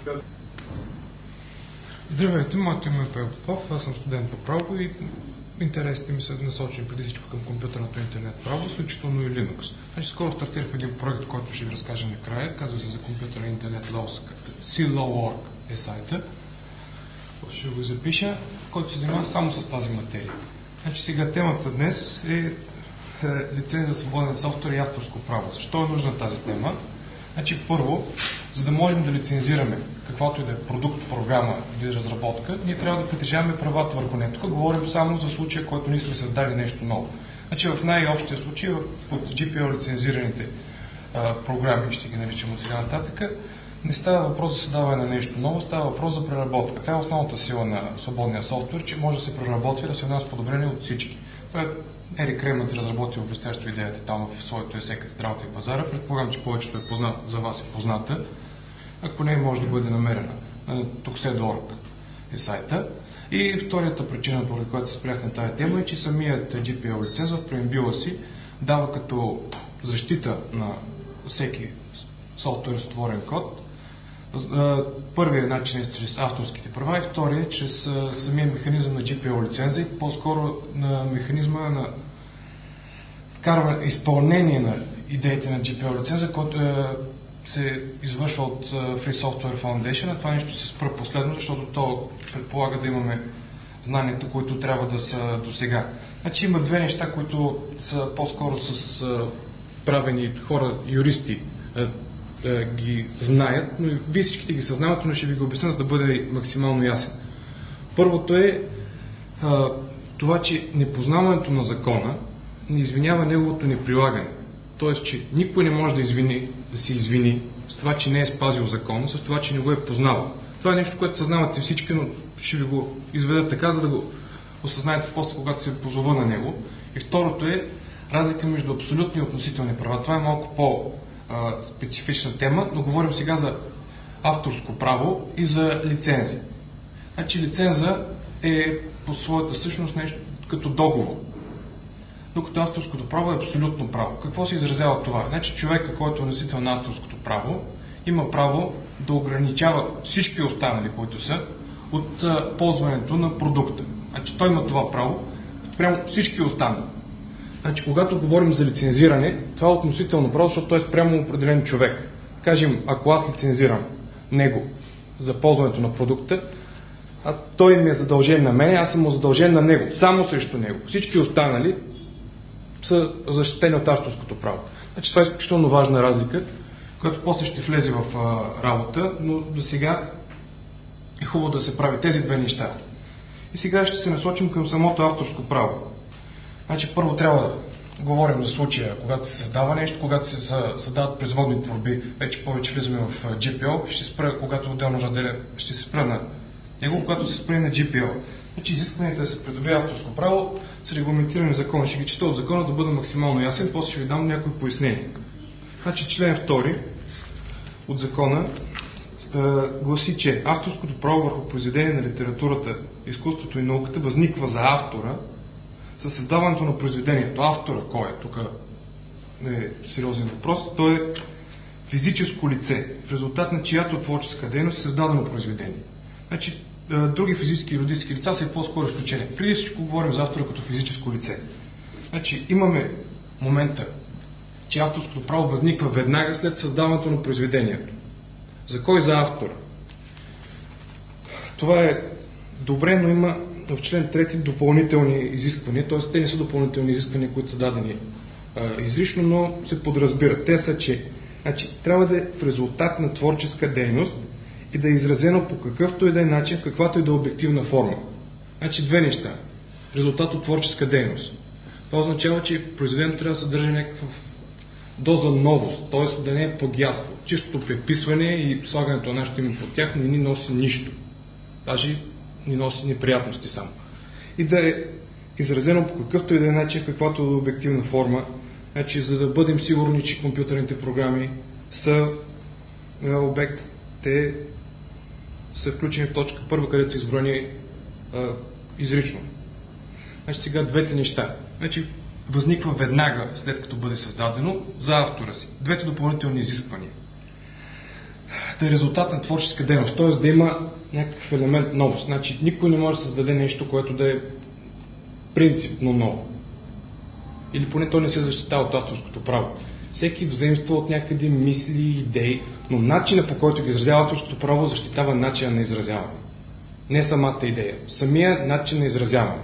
Здравейте, моето име е Павел Попов, аз съм студент по право и интересите ми са насочени преди всичко към компютърното интернет право, включително и Linux. Скоро стартирах един проект, който ще ви разкажа накрая, казва се за компютърен интернет Laws, CLaw.org е сайта. Ще го запиша, който се занимава само с тази материя. Сега темата днес е лиценз за свободен софтуер и авторско право. Защо е нужна тази тема? Първо, за да можем да лицензираме каквото и да е продукт, програма или разработка, ние трябва да притежаваме правата върху нея. Тук говорим само за случая, който ние сме създали нещо ново. В най-общия случай, под GPL лицензираните програми, ще ги наричам от сега нататък, не става въпрос за създаване на нещо ново, става въпрос за преработка. Това е основната сила на свободния софтуер, че може да се преработва и да се внася подобрение от всички. Това е Ерик Ремът разработил блестящо идеята там в своето есе "Катедралата и пазара". Предполагам, че повечето е познат, за вас е позната. Ако не, може да бъде намерена. Tuxedo.org е сайта. И втората причина, поради която се спрях на тази тема, е, че самият GPL лиценз в преамбюла си дава като защита на всеки софтуер с отворен код. Първият начин е чрез авторските права и вторият е чрез самия механизъм на GPL лиценза и по-скоро на механизма на изпълнение на идеите на GPL лиценза, който се извършва от Free Software Foundation. А това нещо се спра последно, защото то предполага да имаме знанията, които трябва да са до сега. Има две неща, които са по-скоро с правени хора, юристи, ги знаят, но и вие всичките ги съзнават, но ще ви го обясня, за да бъде максимално ясен. Първото е това, че непознаването на закона не извинява неговото неприлагане. Тоест, че никой не може да се извини с това, че не е спазил закона, с това, че не го е познавал. Това е нещо, което съзнавате всички, но ще ви го изведа така, за да го осъзнаете после, когато се позова на него. И второто е разлика между абсолютни и относителни права. Това е малко по-специфична тема, но говорим сега за авторско право и за лицензи. Лиценза е по своята същност нещо като договор, докато авторското право е абсолютно право. Какво се изразява това? Човека, който е носител на авторското право, има право да ограничава всички останали, които са, от ползването на продукта. Той има това право прямо всички останали. Когато говорим за лицензиране, това е относително право, защото той е спрямо определен човек. Кажем, ако аз лицензирам него за ползването на продукта, а той ми е задължен на мен, аз съм му задължен на него, само срещу него. Всички останали са защитени от авторското право. Това е изключително важна разлика, която после ще влезе в работа, но до сега е хубаво да се прави тези две неща. И сега ще се насочим към самото авторско право. Първо трябва да говорим за случая, когато се създава нещо, когато се създават производни творби, вече повече влизаме в GPL, ще спра, когато отделно разделя, ще се спра на него, когато се спре на GPL. Изискванията да се придобие авторско право са регламентирани в закона. Ще ги чета от закона, за да бъда максимално ясен, после ще ви дам някои пояснения. Член 2 от закона гласи, че авторското право върху произведение на литературата, изкуството и науката възниква за автора със създаването на произведението. Автора кой е? Тук е сериозен въпрос. Той е физическо лице, в резултат на чиято творческа дейност е създадено произведение. Други физически и юридически лица са и по-скоро изключение. Преди всичко говорим за автора като физическо лице. Имаме момента, че авторското право възниква веднага след създаването на произведението. За кой? За автора. Това е добре, но има в член 3 допълнителни изисквания, т.е. те не са допълнителни изисквания, които са дадени изрично, но се подразбират. Те са, че трябва да е в резултат на творческа дейност и да е изразено по какъвто и да е начин, в каквато и да е обективна форма. Две неща. Резултат от творческа дейност. Това означава, че произведението трябва да съдържа някаква доза новост, т.е. да не е плагиатство. Чистото преписване и слагането на нашето име под тях не ни носи нищо. Даже ни носи неприятности само. И да е изразено по какъвто и да е начин, в каквато и да е обективна форма, за да бъдем сигурни, че компютърните програми са обект, те са включени в точка 1, където са изброени изрично. Сега двете неща. Възниква веднага, след като бъде създадено, за автора си. Двете допълнителни изисквания. да е резултат на творческа дейност, т.е. да има някакъв елемент новост. Значи никой не може да създаде нещо, което да е принципно ново. Или поне то не се защитава от авторското право. Всеки взаимства от някъде мисли, идеи, но начинът, по който ги изразява авторското право, защитава начина на изразяване. Не самата идея, самия начин на изразяване.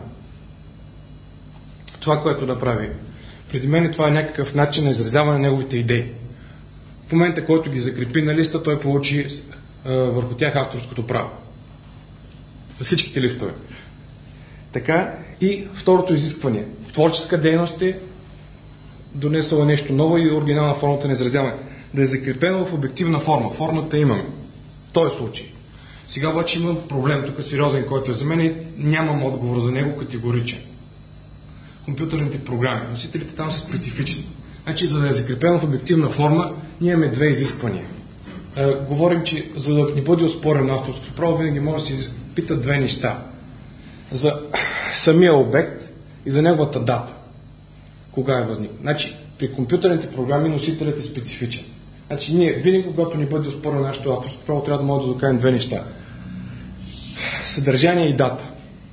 Това, което направи преди мен, това е някакъв начин на изразяване на неговите идеи. В момента, който ги закрепи на листа, той получи върху тях авторското право. Всичките листове. Така и второто изискване. В творческа дейност е донесъл нещо ново и оригинална формата на изразяване. Да е закрепено в обективна форма. Формата имаме. В този случай. Сега обаче имам проблем, тук сериозен, който е за мен и нямам отговор за него категоричен. Компютърните програми. Носителите там са специфични. Значи, за да е закрепено в обективна форма, ние имаме две изисквания. Говорим, че за да не бъде оспорен авторското право, винаги може да се питат две неща. За самия обект и за неговата дата. Кога е възникнал. Значи, при компютърните програми носителят е специфичен. Значи, ние винаги, когато ни бъде оспорено нашето авторско право, трябва да може да докажем две неща. Съдържание и дата.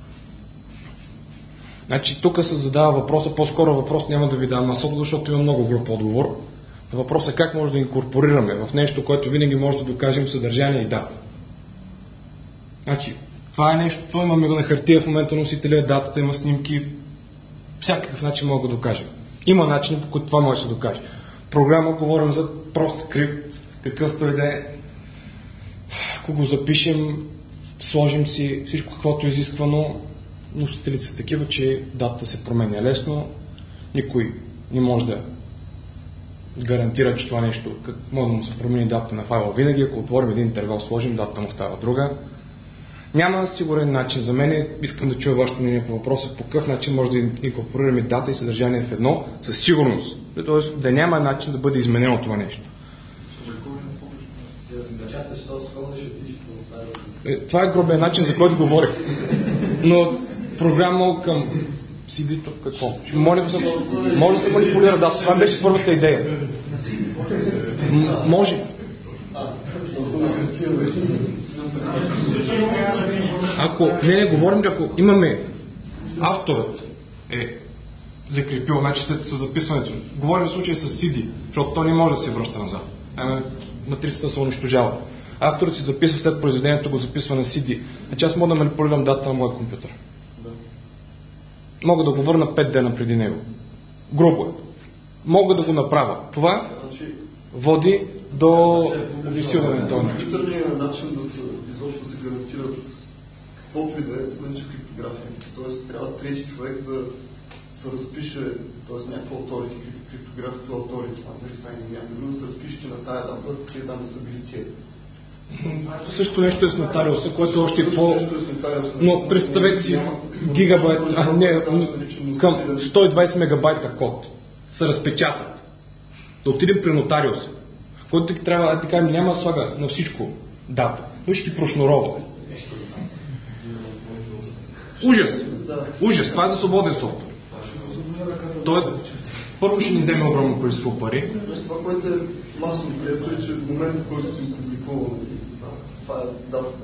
Значи, тук се задава въпроса, по-скоро въпрос няма да ви дам аз отговор, защото има много груп отговор. Въпросът е как може да инкорпорираме в нещо, което винаги може да докажем съдържание и дата. Значи, това е нещо, това имаме на хартия в момента носителя, датата, има снимки, всякакъв начин мога да докажем. Има начини, по които това може да се докаже. Програма, говорим за прост скрипт, какъвто и да е. Ако го запишем, сложим си всичко каквото е изисквано, носителите са такива, че датата се променя лесно, никой не може да гарантира, че това нещо, може да му се промени датата на файла винаги, ако отворим един интервал, сложим, датата му става друга. Няма сигурен начин. За мен искам да чуя вашето мнение по въпроса, по какъв начин може да инкорпорираме дата и съдържание в едно, със сигурност. Тоест да няма начин да бъде изменено това нещо. Това е грубия начин, за който говорих. Но програма към CD-то какво? Може да се манипулира, да. Това беше първата идея. Може. Ако не говорим, ако имаме авторът е закрепил, значи след записването, говорим в случай с CD, защото то не може да се връща назад. Матрицата се унищожава. Авторът си записва след произведението, го записва на CD. Значи аз мога да манипулирам дата на моя компютър. Мога да го върна 5 дена преди него. Грубо е. Мога да го направя. Това води до висилване на това. Компютърният начин да се изобщо да се гарантират каквото и да е, значи криптография. Тоест трябва трети човек да се разпише, т.е. някаква авторите, криптографията авторите, нали са и някакви, да се разпише, че на тая дата тия данни са били тия. Също нещо е с нотариуса, което още е по... Но представете си гигабайт, към 120 мегабайта код се разпечатат. Да отидем при нотариуса, който ти трябва, така няма да слага на всичко дата, но ще ти прошнурова. Ужас! Ужас! Това е за свободен софтуер. Той първо ще ни вземе огромно количество пари. Това, което е масово прието е, че в момента, в който си публикувал, това е датата.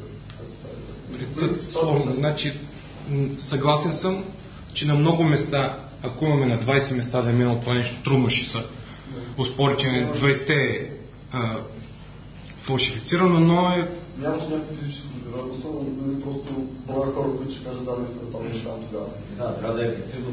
Сложно. Значи, съгласен съм, че на много места, ако имаме на 20 места да е минало това нещо, трудно ще са успори, че 20 е фалшифицирано, но е... Нямаш някакво физическо доказателство, но не просто броя хора, които ще кажат да, наистина това неща тогава. Да, трябва да е ефективно.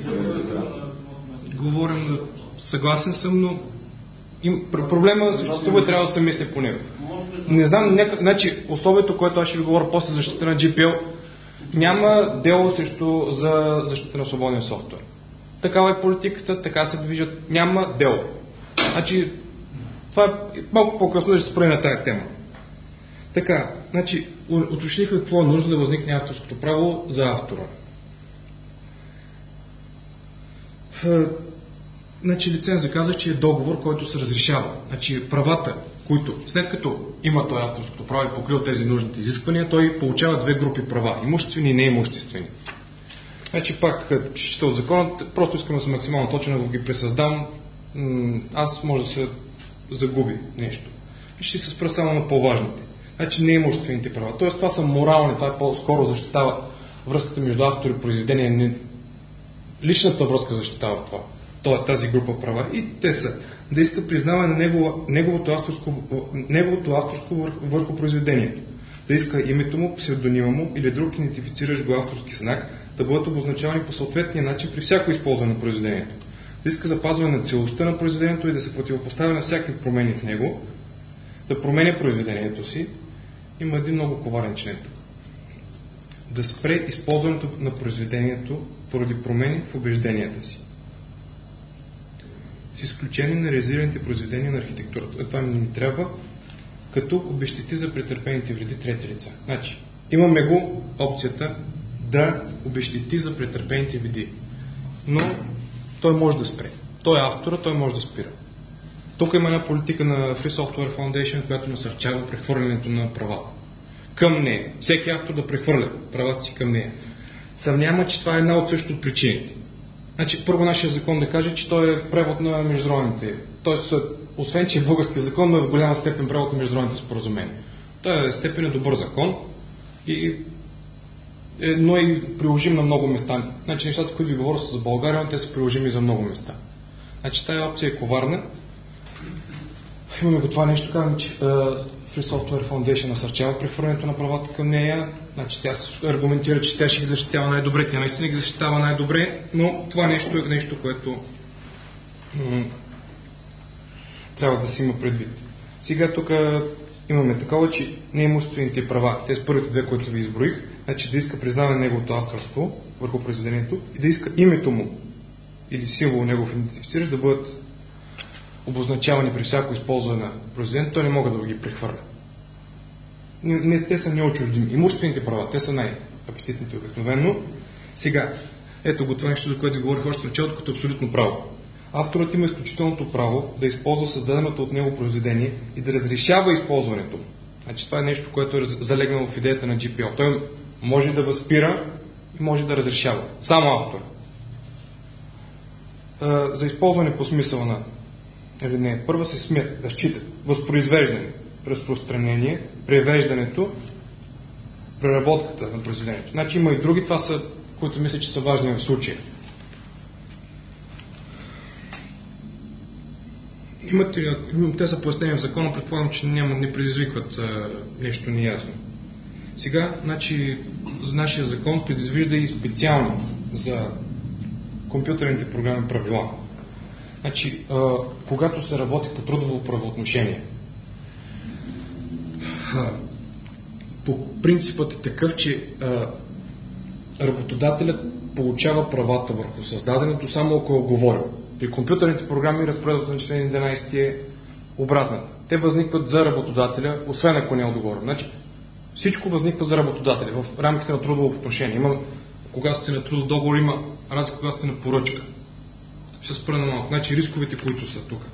Говорим, съгласен съм, но проблема съществува и трябва да се мисли по него. Не знам, значи условието, което аз ще ви говоря после защита на GPL, няма дело срещу за защита на свободен софтуер. Такава е политиката, така се движат, няма дело. Значи, това е малко по-късно да ще се спра на тая тема. Така, значи, уточнихме какво е нужно да възникне авторското право за автора. Значи лиценза каза, че е договор, който се разрешава. Значи правата, които след като има той авторското право и покрил тези нужните изисквания, той получава две групи права. Имуществени и неимуществени. Значи пак, чета от закона, просто искам да съм максимално точен, да го ги пресъздам, аз може да се загуби нещо. Ще се спра само на по-важните. Значи не имуществените права. Тоест това са морални, това е по-скоро защитава връзката между автор и произведение. Личната връзка защитава това. Тази група права. И те са да иска признаване на неговото авторство върху произведението. Да иска името му, псевдонима му или друг идентифициращ го авторски знак да бъдат обозначавани по съответния начин при всяко използване на произведението. Да иска запазване на целостта на произведението и да се противопоставя на всякакви промени в него, да променя произведението си. Има един много коварен член. Да спре използването на произведението поради промени в убежденията си. С изключение на реализираните произведения на архитектурата. Това ми трябва като обезщети за претърпените вреди трети лица. Значи, имаме го опцията да обезщети за претърпените вреди. Но той може да спре. Той е автора, той може да спира. Тук има една политика на Free Software Foundation, която насърчава прехвърлянето на правата към нея. Всеки автор да прехвърля правата си към нея. Съмнява, че това е една от също от причините. Значи, първо нашия закон да каже, че той е превод на международните. Тоест, освен че е български закон, но е в голяма степен превод на международните споразумения. Той е степен добър закон, но и приложим на много места. Значи, нещата, които ви говоря са за България, но те са приложими за много места. Значи, тая опция е коварна. Имаме го това нещо, казвам, че Free Software Foundation насърчава прехвърлянето на правата към нея. Значи тя аргументира, че тя ще ги защитава най-добре. Тя наистина ги защитава най-добре, но това нещо е нещо, което трябва да си има предвид. Сега тук имаме такова, че неимуществените права, тези първите две, които ви изброих, значи да иска признаване на неговото авторство върху произведението и да иска името му или символ негов идентифициращ да бъдат обозначавани при всяко използване на произведението, той не могат да ги прехвърля. Те са неотчуждими. Имуществените права, те са най-апетитните обикновено. Сега, ето го това нещо, за което ви говорих още в началото, като абсолютно право. Авторът има изключителното право да използва създаденото от него произведение и да разрешава използването. Значи това е нещо, което е залегнало в идеята на GPL. Той може да възпира и може да разрешава. Само автор. За използване по смисъла на алинея първа се смята да счита възпроизвеждане, разпространение, превеждането, преработката на произведението. Значи има и други, това са, които мисля, че са важни в случая. Те са пояснени в закона, предполагам, че не предизвикват нещо неясно. Сега, значи, нашия закон предизвижда и специално за компютърните програми правила. Значи, когато се работи по трудово правоотношение, по принципът е такъв, че работодателят получава правата върху създаденето само ако е оговорил. При компютърните програми разпоредбата на член 11 е обратната. Те възникват за работодателя, освен ако не е отговорен. Значи, всичко възниква за работодателя в рамките на трудово отношение. Когато сте на трудов договор, има разлика, когато сте на поръчка. Ще спра на малко. Значи рисковете, които са тук.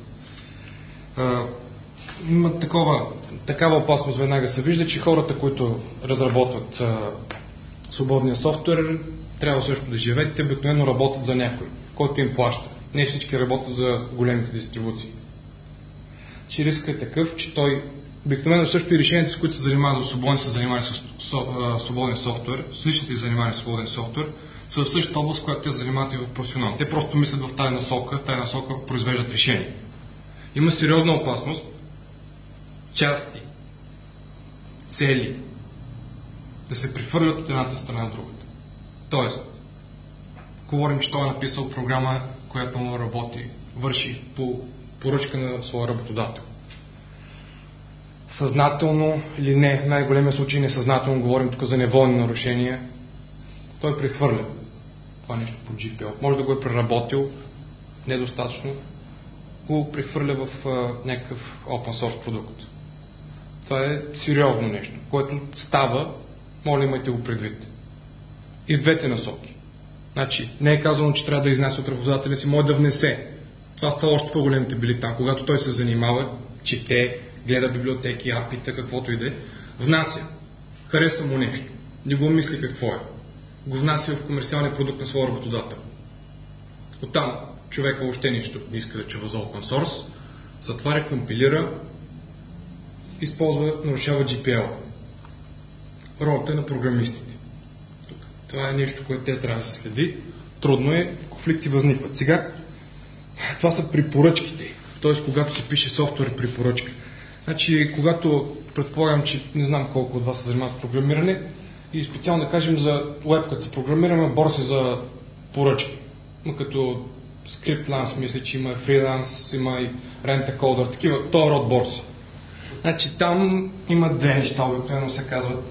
Има такава опасност веднага се вижда, че хората, които разработват свободния софтуер, трябва също да живеят. Те обикновено работят за някой, който им плаща. Не всички работят за големите дистрибуции. Че риска е такъв, че той обикновено също и решенията, с които се занимават за свободни, се занимават с свободен софтуер, с личните занимавания с свободен софтуер, са в същата област, в която те занимават и в професионално. Те просто мислят в тази насока произвеждат решения. Има сериозна опасност части, цели да се прехвърлят от едната страна от другата. Тоест, говорим, че той е написал програма, която му работи, върши по поръчка на своя работодател. Съзнателно или не, в най-големия случай несъзнателно, говорим тук за неволни нарушения, той прехвърля това нещо по GPL. Може да го е преработил недостатъчно, го прехвърля в някакъв open source продукт. Това е сериозно нещо, което става, моля имайте го предвид. И в двете насоки. Значи, не е казано, че трябва да изнася от работодателя си, може да внесе. Това става още по-големите били там. Когато той се занимава, чете, гледа библиотеки, апита, каквото и да е, внася. Хареса му нещо. Не го мисли какво е. Го внася в комерциалния продукт на своя работодател. Оттам човека въобще нищо не иска да чува за open source, затваря, компилира нарушава GPL. Ролята е на програмистите. Това е нещо, което те трябва да се следи. Трудно е, конфликти възникват. Сега, това са препоръчките. Т.е. когато се пише софтуер препоръчка. Значи, когато предполагам, че не знам колко от вас се занимават с програмиране и специално да кажем за web, като се програмираме, борси за поръчки. Но като скриптланс, мисля, че има фриланс, има и рента-кодър, такива, този род борси. Значи там има две неща, обикновено се казват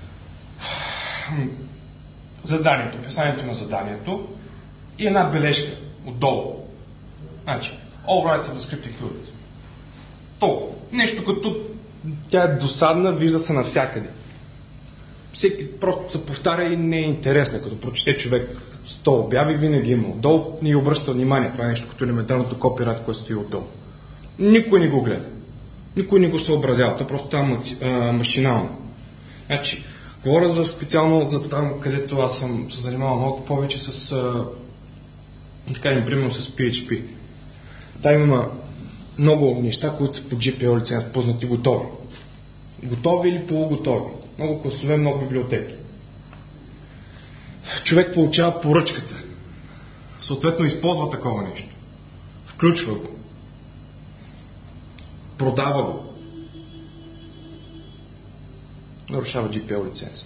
заданието, описанието на заданието и една бележка отдолу. Значи, all rights of the script included. Толкова. Нещо като тя е досадна, вижда се навсякъде. Всеки просто се повтаря и не е интересно, като прочете човек 100 обяви, винаги има отдолу, не обръща внимание. Това е нещо като елементарното копирайт, което стои отдолу. Никой не го гледа. Никой не го съобразява. Това просто там машинално. Значи, говоря за специално за там, където аз съм се занимавал много повече с примерно с PHP. Там има много неща, които са по GPL лиценз, познати готови. Готови или полуготови. Много класове, много библиотеки. Човек получава поръчката. Съответно използва такова нещо. Включва го. Продава го. Нарушава GPL лиценз.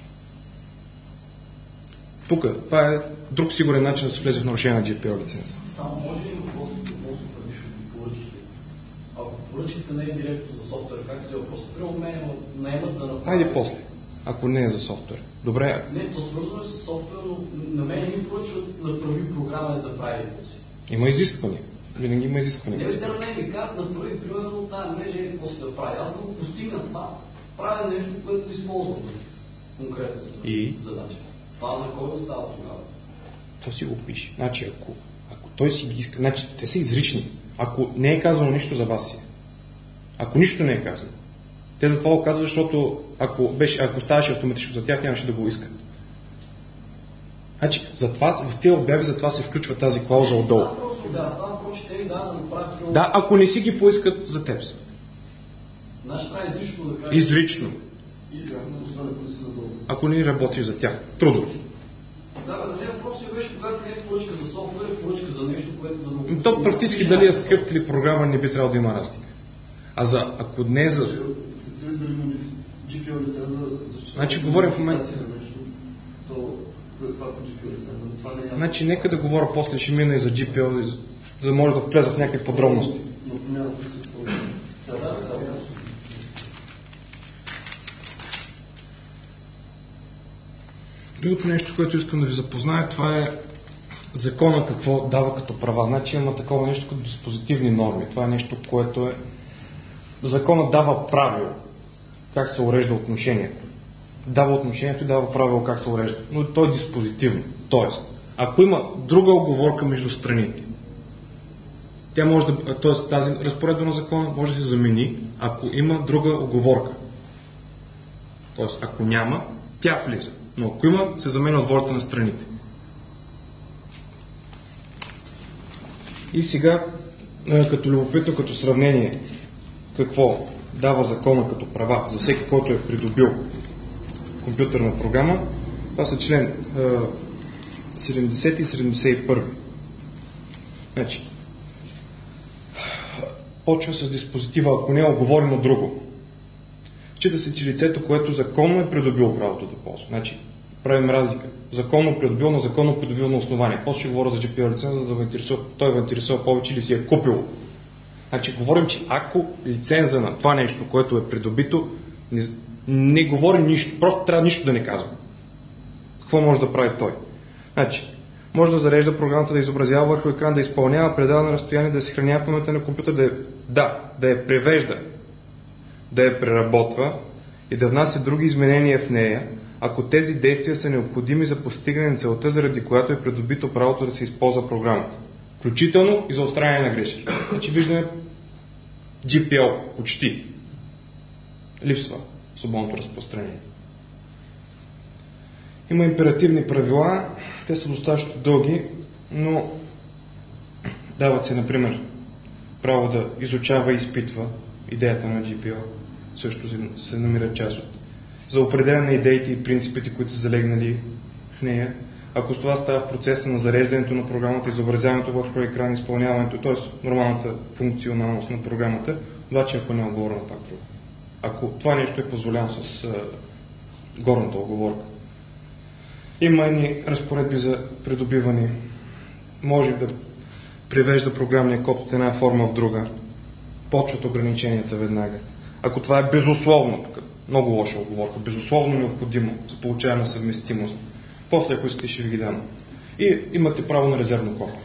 Тук, това е друг сигурен начин да се влезе в нарушение на GPL лиценз. Само може ли въпрос предишно поръчките? Ако поръчките не е директно за софтуер, как се въпрос? Наемат да направят... Хайде после, ако не е за софтуер. Добре. Не, то свързано е с софтуер, но на мен ми поръчват да прави програма да прави си. Има изисквания. Винаги има изисквания. Не, да не ми казват да прави примерно тази мрежа или какво се да прави. Аз да го постигна това. Правя нещо, което използвам конкретно задача. Това за кой става тогава? То си го пише. Значи, ако той си ги иска, значи те са изрични. Ако не е казано нищо за вас си. Ако нищо не е казано. Те за това го казват, защото ако ставаше автоматично за тях, нямаше да го искат. Значи, в тези обяви за това се включва тази клауза отдолу. Да, ако не си ги поискат за теб са. Изрично да кажа. Изрично. Ако не работиш за тях. Трудно. Да, тези въпроси беше, когато не е поръчка за софтуер, е поръчка за нещо, което за много... То практически дали е скрипт или програма не би трябвало да има разлика. Ако не е за... Значи говорим в момента... Значи нека да говоря после, ще мина и за GPL, за да може да влеза в някакви подробности. Другото нещо, което искам да ви запозная, това е закона какво дава като права. Значи има такова нещо като диспозитивни норми. Това е нещо, което е... Законът дава правило как се урежда отношението. Дава отношението и дава правило как се урежда. Но то е диспозитивно. Тоест, ако има друга оговорка между страните, тя може да... Тоест, тази разпоредба на закона може да се замени, ако има друга оговорка. Тоест, ако няма, тя влиза. Но ако има, се заменя от волята на страните. И сега, като любопитно, като сравнение, какво дава закона като права за всеки, който е придобил компютърна програма, това са член 70 и 71. Значи, почва с диспозитива, ако не е оговорено друго. Счита се, че лицето, което законно е придобило правото да ползва. Значи, правим разлика. Законно придобил, на законно придобил на основание. После ще говоря за GPL лиценза, за да той ме интересува повече или си е купил. Значи, говорим, че ако лиценза на това нещо, което е придобито, не говори нищо, просто трябва нищо да не казва. Какво може да прави той? Значи, може да зарежда програмата, да изобразява върху екран, да изпълнява, предава на разстояние, да се хранява в паметта на компютър, да я превежда, да я преработва и да внася други изменения в нея, ако тези действия са необходими за постигане на целта, заради която е придобито правото да се използва програмата. Включително и за отстраняване на грешки. Значи виждаме GPL почти. Липсва свободното разпространение. Има императивни правила, те са достатъчно дълги, но дават се, например, право да изучава и изпитва идеята на GPL, също се намира част от. За определяне на идеите и принципите, които са залегнали в нея. Ако с това става в процеса на зареждането на програмата, изобразяването върху екран, изпълняването, т.е. нормалната функционалност на програмата, обаче ако не е оговорена пак друго. Ако това нещо е позволяно с горната оговорка. Има едни разпоредби за придобиване. Може да превежда програмния код от една форма в друга. Почват ограниченията веднага. Ако това е безусловно, много лоша оговорка, безусловно необходимо за получаване на съвместимост, после ако искате ще ви ги дам. И имате право на резервно копие.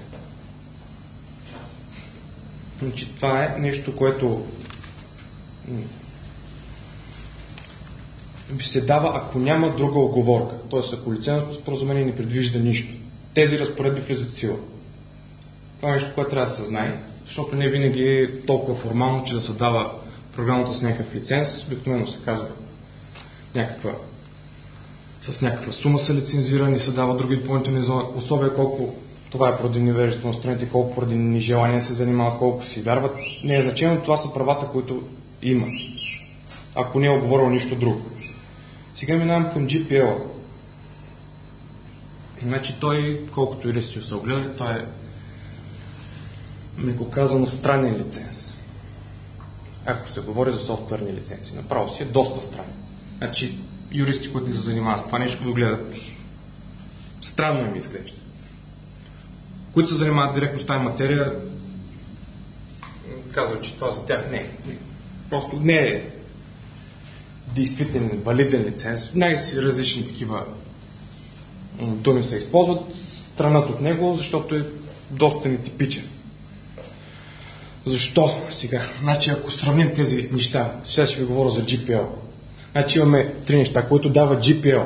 Значи, това е нещо, което ви се дава, ако няма друга оговорка. Т.е. ако лицензното споразумение не предвижда нищо. Тези разпоредби влизат в сила. Това е нещо, което трябва да се знае, защото не винаги е толкова формално, че да се дава програмата с някакъв лиценз. Обикновено се казва с някаква сума са лицензирани и се дава други допълнителни условия, колко това е поради невежеството на страните, колко поради нежелание се занимават, колко си вярват. Не е значено, това са правата, които има. Ако не е оговорил нищо друго. Сега минавам към GPL. Значи той, колкото юристи са огледали, той е меко казано странен лиценз. Ако се говори за софтуерни лицензи, направо си е доста странен. Значи юристи, които не се занимават с това нещо, го гледат странно им изглежда. Които се занимават директно с тази материя, казват, че това за тях не е. Просто не е действителен, валиден лиценз. Най-различни такива думи се използват, странат от него, защото е доста нетипичен. Защо сега? Значи, ако сравним тези неща, сега ще ви говоря за GPL. Значи имаме три неща, които дава GPL.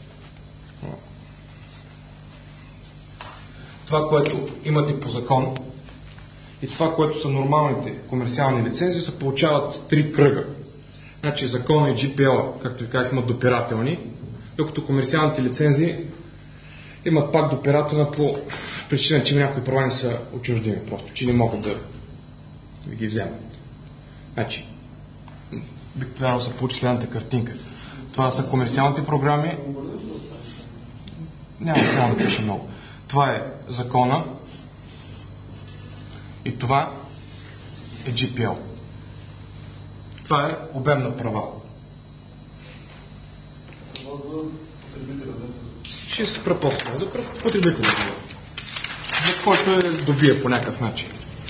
Това, което имате по закон и това, което са нормалните комерциални лицензии, се получават три кръга. Значи закона и GPL, както ви казах, имат допирателни, докато комерциалните лицензии имат пак допирателна по причина, че някои права не са отчуждими, просто, че не могат да ви ги вземат. Значи, обикновено се получи следната картинка. Това са комерциалните програми. Няма да пише много. Това е закона и това е GPL. Това е обем на права. Това за потребителя, ще се спра после. За потребителя. За който е добие по някакъв начин.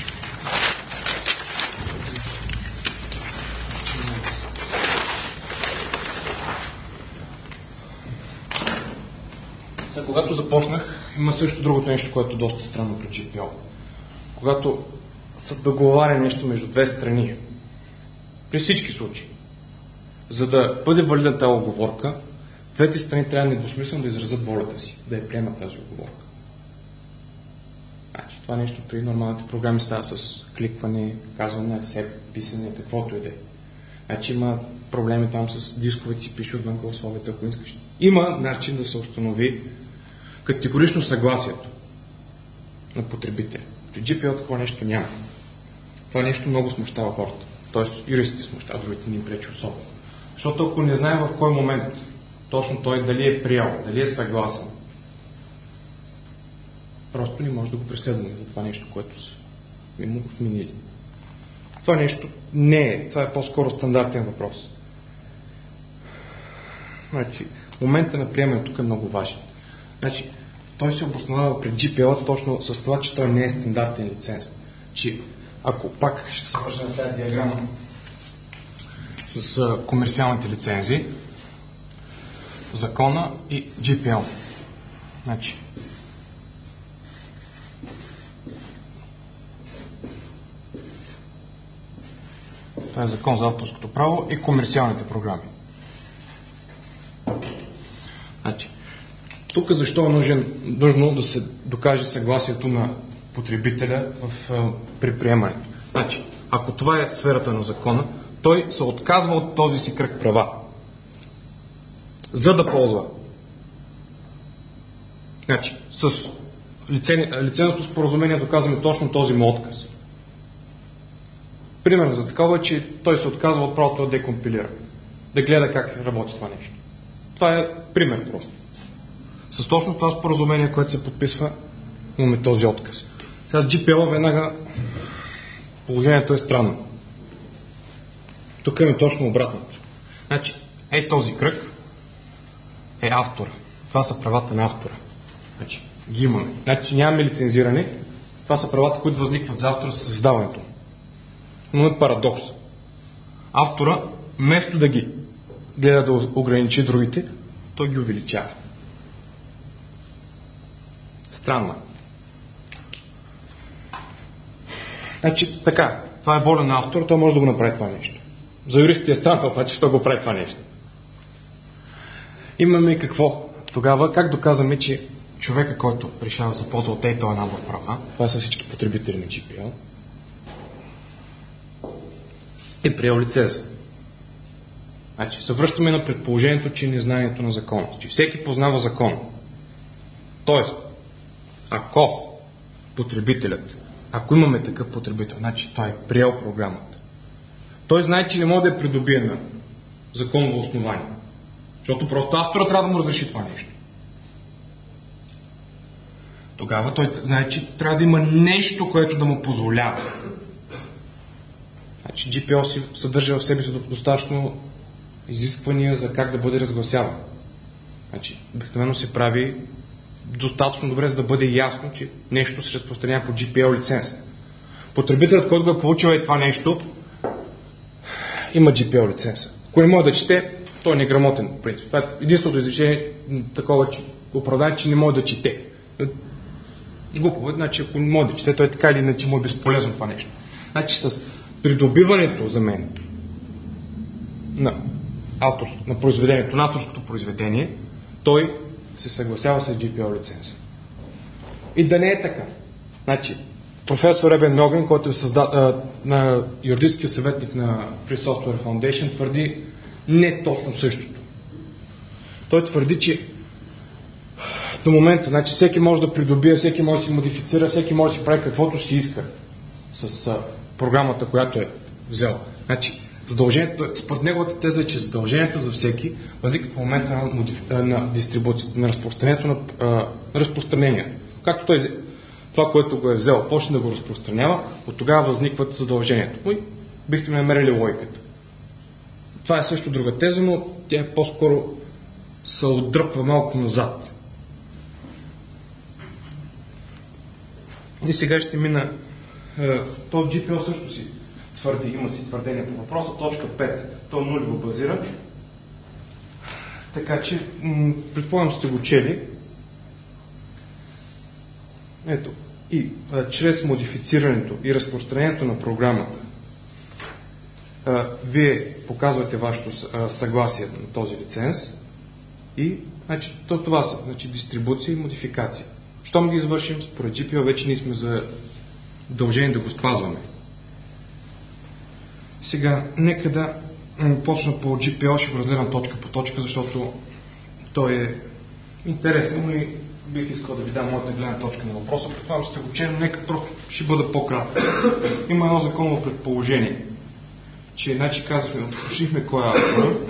Когато започнах, има също другото нещо, което е доста странно при GPL. Когато се договаря нещо между две страни, при всички случаи, за да бъде валидна тази оговорка, двете страни трябва недвусмислено да изразят волята си, да я приемат тази оговорка. Значи, това нещо при нормалните програми става с кликване, казване, акцепт, писане, каквото и да е. Значи има проблеми там с дисковете си, пише отвънка условията, ако искаш. Има начин да се установи категорично съгласието на потребителя. При GPL такова нещо няма. Това нещо много смущава хората. Тоест юристите смущават, другите ни пречи особено. Защото ако не знаем в кой момент точно той дали е приел, дали е съгласен, просто не може да го преследваме за това нещо, което са му вменили. Това нещо не е. Това е по-скоро стандартен въпрос. Значи, момента на приемане тук е много важен. Значи, той се обосновава пред GPL точно с това, че той не е стандартен лиценз. Че ако пак ще се вържа на тази диаграма с комерциалните лицензии, закона и GPL. Значи, това е закон за авторското право и комерциалните програми. Значи, тук защо е нужно да се докаже съгласието на потребителя при приемането. Значи, ако това е сферата на закона, той се отказва от този си кръг права, за да ползва. Значи, с лицензното споразумение доказваме точно този му отказ. пример за такова е, че той се отказва от правото да декомпилира. Да гледа как работи това нещо. Това е пример просто. С точно това споразумение, което се подписва, имаме този отказ. Сега GPL веднага положението е странно. Тук е точно обратното. Значи, този кръг е автора. Това са правата на автора. Значи, ги имаме. Значи, нямаме лицензиране. Това са правата, които възникват за автора със създаването. Но е парадокс. Автора, вместо да ги гледа да ограничи другите, той ги увеличава. Странно. Значи, така, това е воля на автора, той може да го направи това нещо. За юристите е странно, това, че ще го прави това нещо. Имаме какво? Тогава, как доказваме, че човека, който решава да се ползва от този набор права, това са всички потребители на GPL, е приел лиценза. Значи, се връщаме на предположението, че незнанието на закона, че всеки познава закона. Тоест, ако потребителят, ако имаме такъв потребител, значи той е приел програмата, той знае, че не може да я придобие на законово основание. Защото просто автора трябва да му разреши това нещо. Тогава той знае, че трябва да има нещо, което да му позволява. Значи GPL си съдържа в себе си достатъчно изисквания за как да бъде разгласяван. Значи, обикновено се прави достатъчно добре, за да бъде ясно, че нещо се разпространява по GPL лиценз. Потребителят, който го е получил това нещо, има GPL лиценз. Ако не може да чете, той е неграмотен по принцип. Това е единственото изречение такова, че оправдание, че не може да чете. Глупо, значи ако не може да чете, той е така или иначе му е безполезно това нещо. Значи с придобиването за мен на произведението, на авторското произведение, той се съгласява с GPL лиценза. И да не е така. Значи, професор Ебен Ноген, който е на юридическия съветник на Free Software Foundation, твърди не точно същото. Той твърди, че до момента, значи всеки може да придобие, всеки може да си модифицира, всеки може да си прави каквото си иска с програмата, която е взел. Значи, според неговата теза е, че задълженията за всеки възникват в момента на дистрибуцията, на разпространението на разпространение. Както той това, което го е взел, почне да го разпространява, от тогава възникват задължението. И бихте намерили логиката. Това е също друга теза, но тя по-скоро се отдръпва малко назад. И сега ще мина. То GPL също си твърди, има си твърдение по въпроса. Точка 5. То нулево базира. Така че, предполагам сте го чели. Ето. И чрез модифицирането и разпространението на програмата, вие показвате вашето съгласие на този лиценз и значи, това са дистрибуция и модификация. Щом ги извършим, според GPL вече ние сме задължени да го спазваме. Сега, нека да почна по GPL, ще го разгледам точка по точка, защото той е интересен, но и бих искал да ви дам моята гледна точка на въпроса. Предполагам, че сте го чели, но нека просто ще бъда по-кратък. Има едно законово предположение, че иначе казахме, уточнихме кой е автор.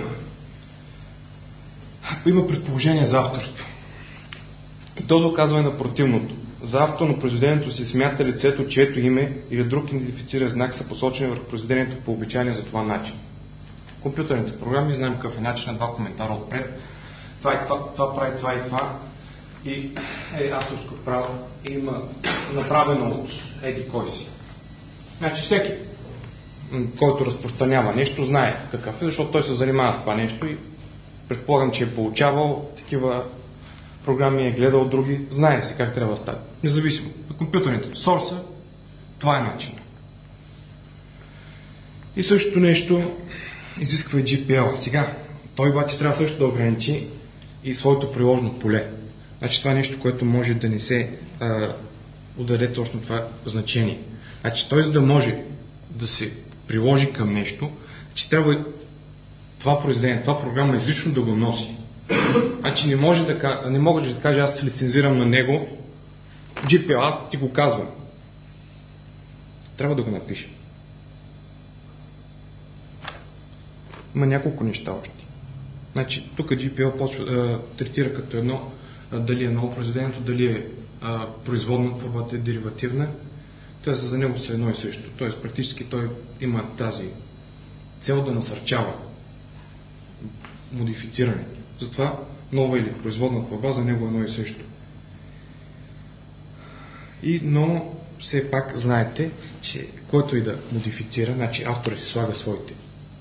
Има предположение за авторство. До доказване на противното. За автор на произведението се смята лицето, чието име или друг идентифициран знак са посочени върху произведението по обичайния за това начин. В компютърните програми знаем какъв е начин на два коментара отпред. Това прави това и това. И авторско право има направено от еди кой си. Значи всеки, който разпространява нещо, знае какъв е, защото той се занимава с това нещо и предполагам, че е получавал такива програми, е гледал други, знае си как трябва да стане. Независимо. На компютърните сорса, това е начин. И същото нещо изисква и GPL. Сега, той обаче трябва също да ограничи и своето приложно поле. Значи това е нещо, което може да не се удаде точно това значение. Значи той, за да може да се приложи към нещо, че трябва това произведение, това програма изрично да го носи. Значи не мога да кажа, аз се лицензирам на него, GPL, аз ти го казвам. Трябва да го напиша. Има няколко неща още. Значи, тук GPL третира като едно, дали е ново произведението, дали е производна творбата, е деривативна. Т.е. за него са едно и също. Т.е. практически той има тази цел да насърчава модифицирането. Затова нова или производна творба за него е едно и също. Но все пак знаете, че който и да модифицира, значи авторът си слага своите.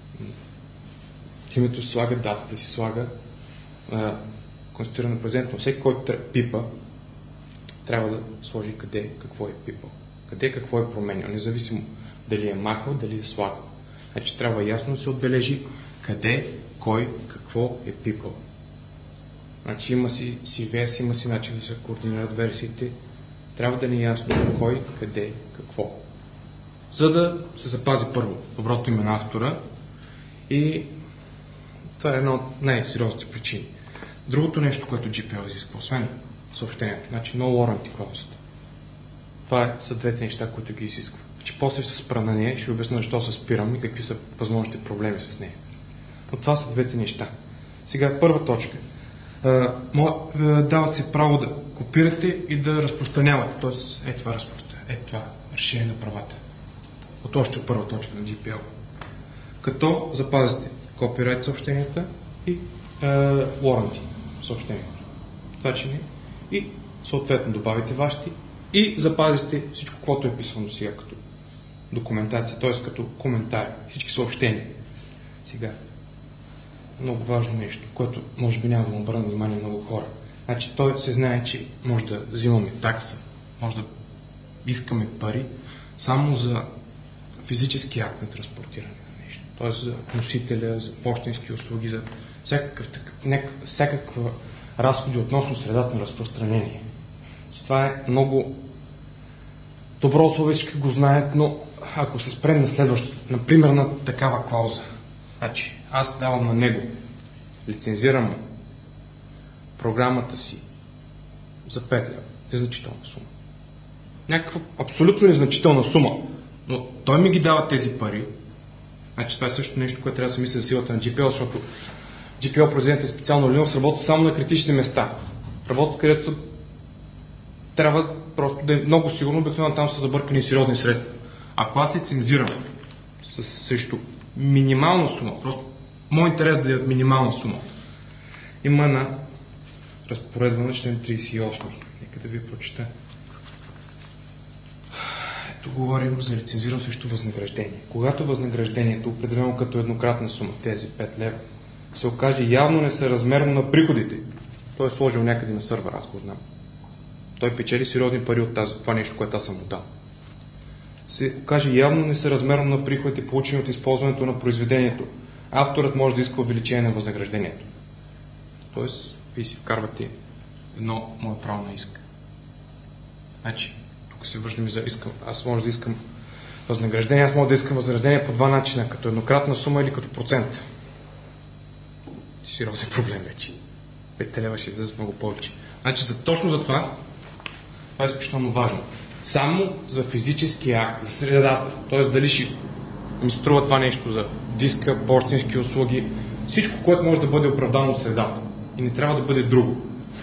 Името си слага, датата си слага, конституирано произведението, но всеки, който пипа, трябва да сложи къде, какво е пипал. Къде, какво е променял, независимо дали е махал, дали е слагал. Значи трябва ясно да се отбележи къде, кой, какво е пипал. Значи има си CVS, има си начин да се координират версиите. Трябва да ни е ясно кой, къде, какво. За да се запази първо доброто име на автора, и това е една от най-сериозните причини. Другото нещо, което GPL изисква, освен съобщението, значи no warranty клаузата. Това са двете неща, които ги изисква. После ще се спра на нея и ще обясня защо се спирам и какви са възможните проблеми с нея. Но това са двете неща. Сега първа точка. Дават се право да копирате и да разпространявате. Тоест, това решение на правата. От още първа точка на GPL. Като запазите копирайт съобщенията и warranty съобщението. Това че не. И съответно добавите вашите и запазите всичко, което е писано сега като документация, т.е. като коментари, всички съобщения. Сега, много важно нещо, което може би няма да му обърна внимание много хора. Значи той се знае, че може да взимаме такса, може да искаме пари само за физически акт на транспортиране на нещо. Т.е. за носителя, за пощенски услуги, за всякаква разходи относно средата на разпространение. Това е много добро условие, всички го знаят, но ако се спрем на следващото, например на такава клауза, значи аз давам на него, лицензирам програмата си за 5 лева, незначителна сума. Някаква абсолютно незначителна сума, но той ми ги дава тези пари. Значи това е също нещо, което трябва да се мисли за силата на GPL, защото GPL произведението е специално Linux, работи само на критични места. Работят където са трябва просто да е много сигурно, обикновено там са забъркани сериозни средства. Ако аз лицензирам срещу минимална сума, просто мой интерес да е минимална сума, има на разпоредба на член 38. Нека да ви прочета. Ето говорим за лицензиране срещу възнаграждение. Когато възнаграждението, определено като еднократна сума, тези 5 лева, се окаже явно несъразмерно на приходите, той е сложил някъде на сървър, аз го знам. Той печели сериозни пари от това нещо, което аз съм му дал. Се окаже явно несъразмерно на приходите, получени от използването на произведението. Авторът може да иска увеличение на възнаграждението. Тоест, вие си вкарвате едно мое право на иск. Значи, тук се връщаме за искам. Аз може да искам възнаграждение, аз мога да искам възнаграждение по два начина, като еднократна сума или като процент. Сериозен проблем вече. 5 лева ще излезе много повече. Значи, точно за това е изключително важно. Само за физическия акт, за средата, т.е. дали ще ми струва това нещо за диска, пощенски услуги, всичко, което може да бъде оправдано от средата. И не трябва да бъде друго.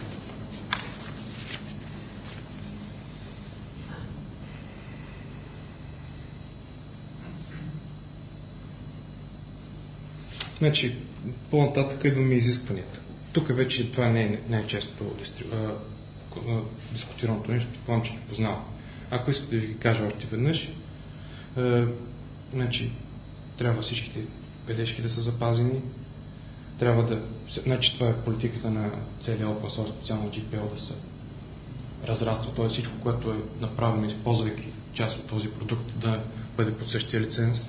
Значи, по-нататък идваме изискванията. Тук вече това не е най-често дискутираното нещо, предполагам, че ги познавам. Ако искате да ви ги кажа още веднъж, значи, трябва всичките бележки да са запазени, трябва да... Значи това е политиката на целия open source, специално GPL, да се разраства, т.е. всичко, което е направено, използвайки част от този продукт, да бъде под същия лиценз.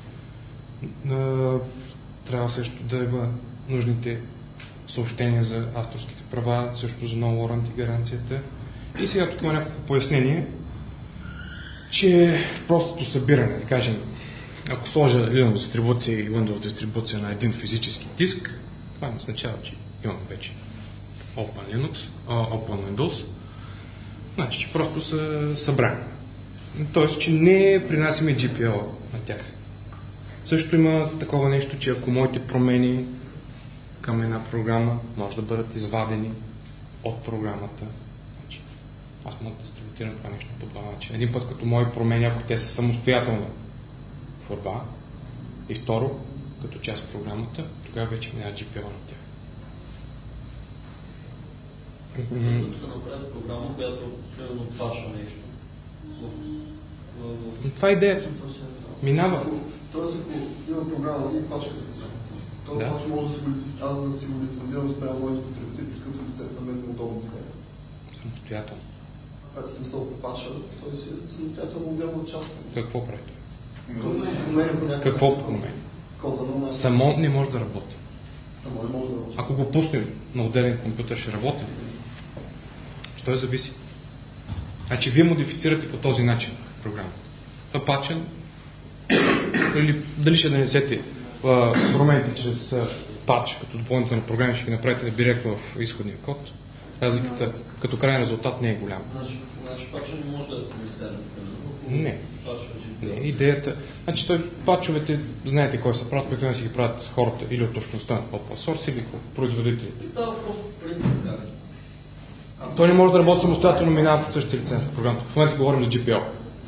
Трябва също да има нужните съобщения за авторските права, също за no warranty гаранцията. И сега тук има някакво пояснение, че простото събиране, да кажем, ако сложа Linux дистрибуция и Windows дистрибуция на един физически диск, това не означава, че имам вече Open Linux, Open Windows, значи, че просто са събрани. Тоест, че не принасяме GPL на тях. Също има такова нещо, че ако моите промени към една програма може да бъдат извадени от програмата, значи, аз мога да дистрибутирам това нещо по два начина. Един път като мои промени, ако те са самостоятелна творба, и второ, като част от програмата, тогава вече минава GPL на тях. Като се направи програма, която примерно паша нещо. Това е идеята. Минава. Тоест, ако има програма и пачка, този пач може да си го лицензирам спрямо моите потребители, като лиценз на мен е удобно така. Самостоятелно. Смисъл пача, той си е самостоятелно отделна част. Какво прави? Какво промени? Само не може да работи. Ако го пуснем на отделен компютър, ще работи. Той зависи. Значи вие модифицирате по този начин програмата. Пача, или дали ще нанесете промените чрез пач, като допълнителни програми ще ги направите директно в изходния код. Разликата като крайен резултат не е голяма. Значи пача не може да е комисарен? Не. Идеята... Значи пачовете, знаете кой са правят, обикновено си ги правят хората или от точността на open source, или производителите. Става въпрос с принцип как? Той не може да работи самостоятелно, минава под същия лиценз на програмата. В момента говорим за GPL.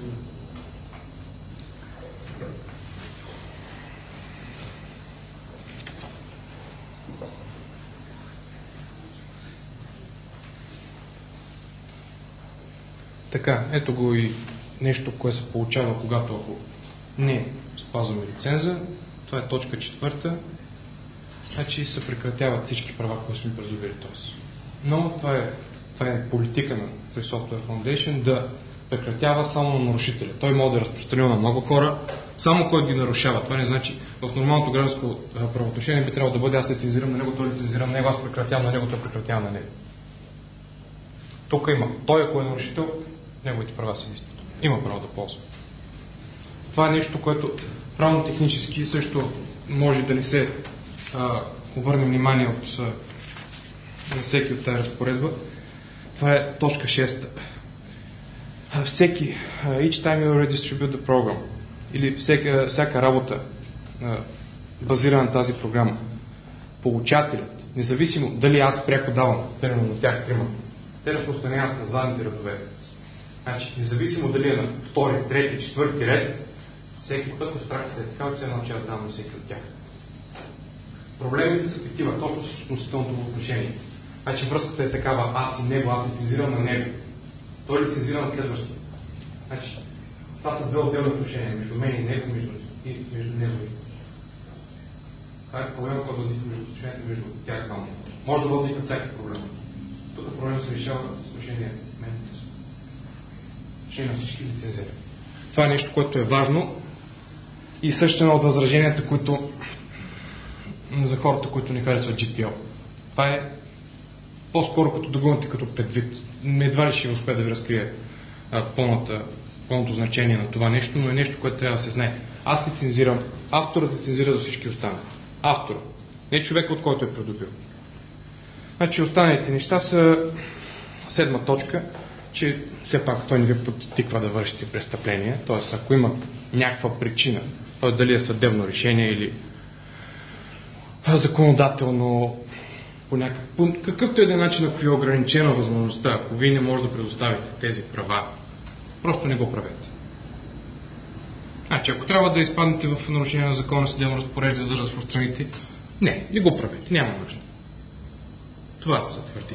Така, ето го и нещо, което се получава, когато ако не спазваме лиценза. Това е точка 4. Значи се прекратяват всички права, които сме придобили. Но това е политика на Free Software Foundation да прекратява само на нарушителя. Той може да разпространява на много хора, само който ги нарушава. Това не значи в нормалното гражданско правоотношение би трябвало да бъде аз лицензирам на него, той лицензирам на него, аз прекратявам на него, той прекратявам на него. Тук има. Той, ако е нарушител, неговите права са истина. Има право да ползва. Това е нещо, което правно-технически също може да не се обърне внимание от на всеки от тази разпоредба. Това е точка 6. Всеки, each time you redistribute the program, или всяка работа базирана на тази програма, получателят, независимо дали аз пряко давам, примерно на тях трима, те разпространяват на задните редове. Значи, независимо дали е на втори, трети, четвърти ред, всеки път абстракцията е така, че едно, че аз давам на всеки от тях. Проблемите са такива, точно с относителното отношение. Значи връзката е такава, аз и него, аз лицензирам на него. Той лицензира на следващия. Значи, това са две отделни отношения, между мен и него, между него и. Това е проблема, който възниква между отношенията между тях двама. Може да възникнат всяки проблем. Тук проблем се решава с отношение мен. Отношение на всички лицензиери. Това е нещо, което е важно и също едно от възраженията, които за хората, които не харесват GPL. Това е по-скоро като да го имате като предвид. Едва ли ще успее да ви разкрие пълното значение на това нещо, но е нещо, което трябва да се знае. Аз лицензирам, авторът лицензира за всички останали. Авторът. Не човек, от който е придобил. Значи останалите неща са 7 точка, че все пак той не ви подтиква да вършите престъпление. Т.е. ако има някаква причина, т.е. дали е съдебно решение или законодателно по какъвто един начин, ако ви е ограничена възможността, ако вие не можете да предоставите тези права, просто не го правете. Значи, ако трябва да изпаднете в нарушение на закона, съдебно разпореждане за да разпространите, не го правете, няма нужда. Това се твърди.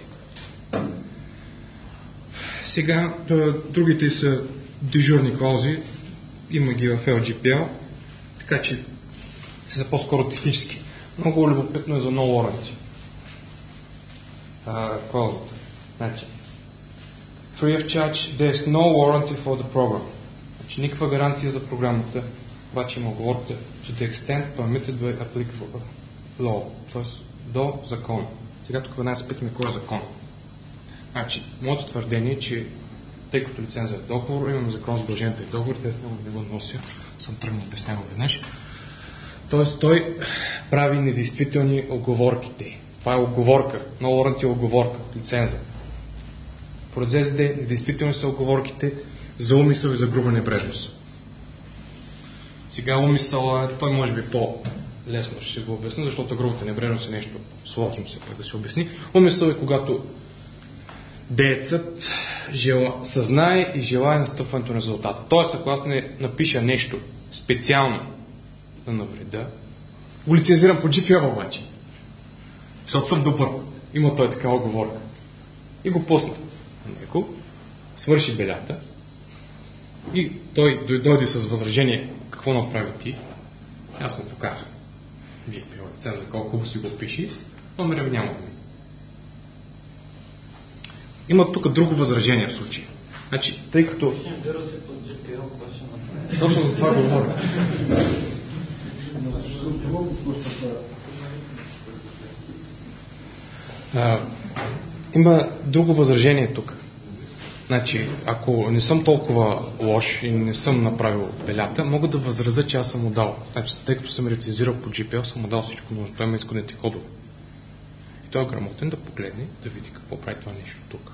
Сега, другите са дежурни клаузи, има ги в LGPL, така че са по-скоро технически. Много любопитно е за no warranty. Клаузата. Значи, free of charge, there is no warranty for the program. Значи, никаква гаранция за програмата, обаче има оговорка to the extent permitted by applicable law, т.е. до закона. Сега тук веднага се питаме кой е закон. Значи, моето твърдение е, че тъй като лицензия е договор, имаме закон за задълженията и договор, те не го нося, съм тръгнал обяснявам веднъж. Тоест той прави недействителни оговорките. Това е оговорка. No warranty е оговорка. Лиценза. Поред ЗЗД недействителни са оговорките за умисъл и за груба небрежност. Сега умисъл, той може би по-лесно ще го обясня, защото грубата небрежност е нещо сложно се да се обясни. Умисъл е когато деецът съзнае и желае настъпването на резултата. Тоест, ако аз не напиша нещо специално да навреда, го лицензирам по GPL обаче. Защото съм добър. Има той такава оговорка. И го пусна на него, свърши белята и той дойде с възражение какво направи ти. Аз му покажа GPL лиценза, колко си го пиши, номерът няма да ми. Има тук друго възражение в случая. Значи, тъй като... Точно за това говоря. Има друго възражение тук. Значи, ако не съм толкова лош и не съм направил белята, мога да възразя, че аз съм му дал. Значи, тъй като съм рецензирал по GPL, съм му дал всичко нужно. Той има изходните ходове. И той е грамотен да погледне, да види какво прави това нещо тук.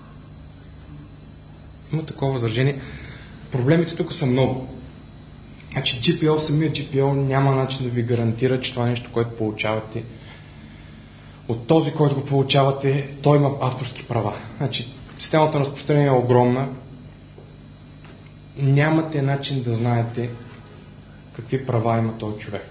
Има такова възражение. Проблемите тук са много. Значи самият GPL няма начин да ви гарантира, че това нещо, което получавате, от този, който го получавате, той има авторски права. Значи, системата на разпространение е огромна. Нямате начин да знаете какви права има този човек.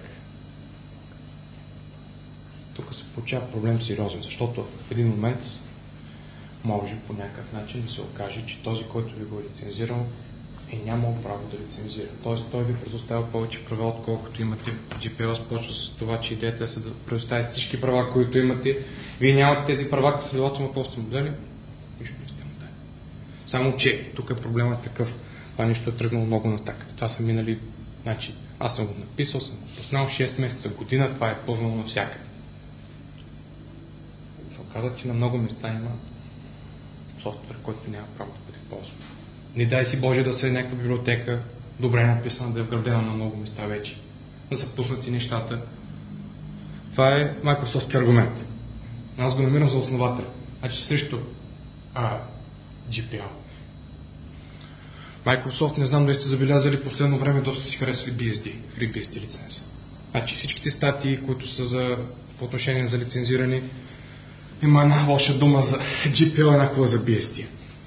Тук се получава проблем сериозен, защото в един момент може по някакъв начин да се окаже, че този, който ви го е лицензирал, е нямал право да лицензира. Тоест той ви предоставя повече права, отколкото имате. GPL започва с това, че идеята е да предоставите всички права, които имате. Вие нямате тези права, следователно какво сте модели? Нищо не сте модели. Само, че тук проблемът е такъв. Това нещо е тръгнало много натак. Това са минали, значи, аз съм го написал, съм го поснал 6 месеца, година, това е пълнало навсякъде. Се оказа, че на много места има софтуер, който няма право да бъде ползван. Не дай си Боже да се е някаква библиотека, добре написана, да е вградена на много места вече. Да са пуснати нещата. Това е Microsoftски аргумент. Аз го намирам за основател. Значи срещу GPL. Microsoft, не знам дали сте забелязали, последно време доста си харесва FreeBSD лиценза. Значи всичките статии, които са по отношение за лицензиране, има една лоша дума за GPL, една за BSD.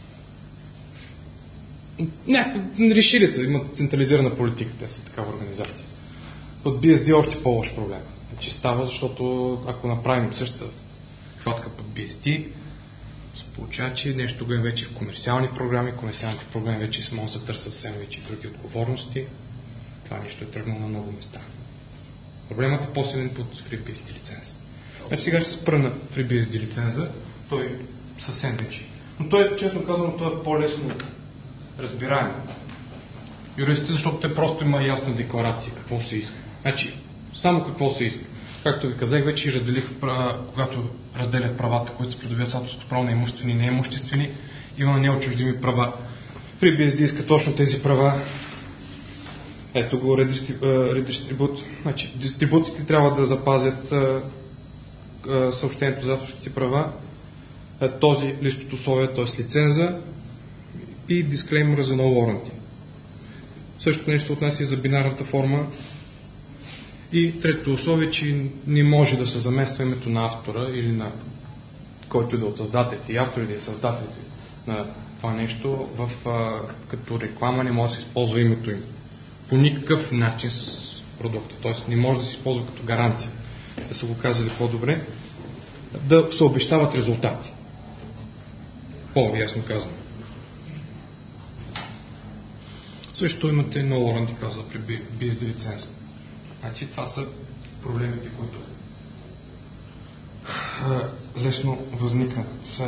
Решили се, имат централизирана политика, те са такава организация. От BSD е още по-лош проблем. Значи става, защото ако направим същата хватка по BSD, се получава, че нещо го е вече в комерциални програми, комерциалните програми вече се могат да търсят съвсем вече други отговорности. Това нещо е тръгнало на много места. Проблемът е по-силен под FreeBSD лиценз. Сега ще спра на FreeBSD лиценза, той е съвсем вече. Но той, честно казано, той е по-лесно разбираем. Юристите, защото те просто има ясна декларация какво се иска. Значи, само какво се иска. Както ви казах, вече разделих, когато разделях правата, които се придобиват с авторското право на имуществени и неимуществени, има неотчуждими права. FreeBSD иска точно тези права. Ето го редистрибут. Значи, дистрибуциите трябва да запазят съобщението за авторските права, този лист от условия, т.е. лиценза и дисклеймер за no warranty. Същото нещо се отнася и за бинарната форма. И третото условие, че не може да се замества името на автора или на който да от създателите и авторите и създателите на това нещо като реклама не може да се използва името им по никакъв начин с продукта. Т.е. не може да се използва като гаранция. Да са го казали по-добре. Да се обещават резултати. По-ясно казвам. Също имате no warranty, каза при BSD лиценза. Значи това са проблемите, които лесно възникнат.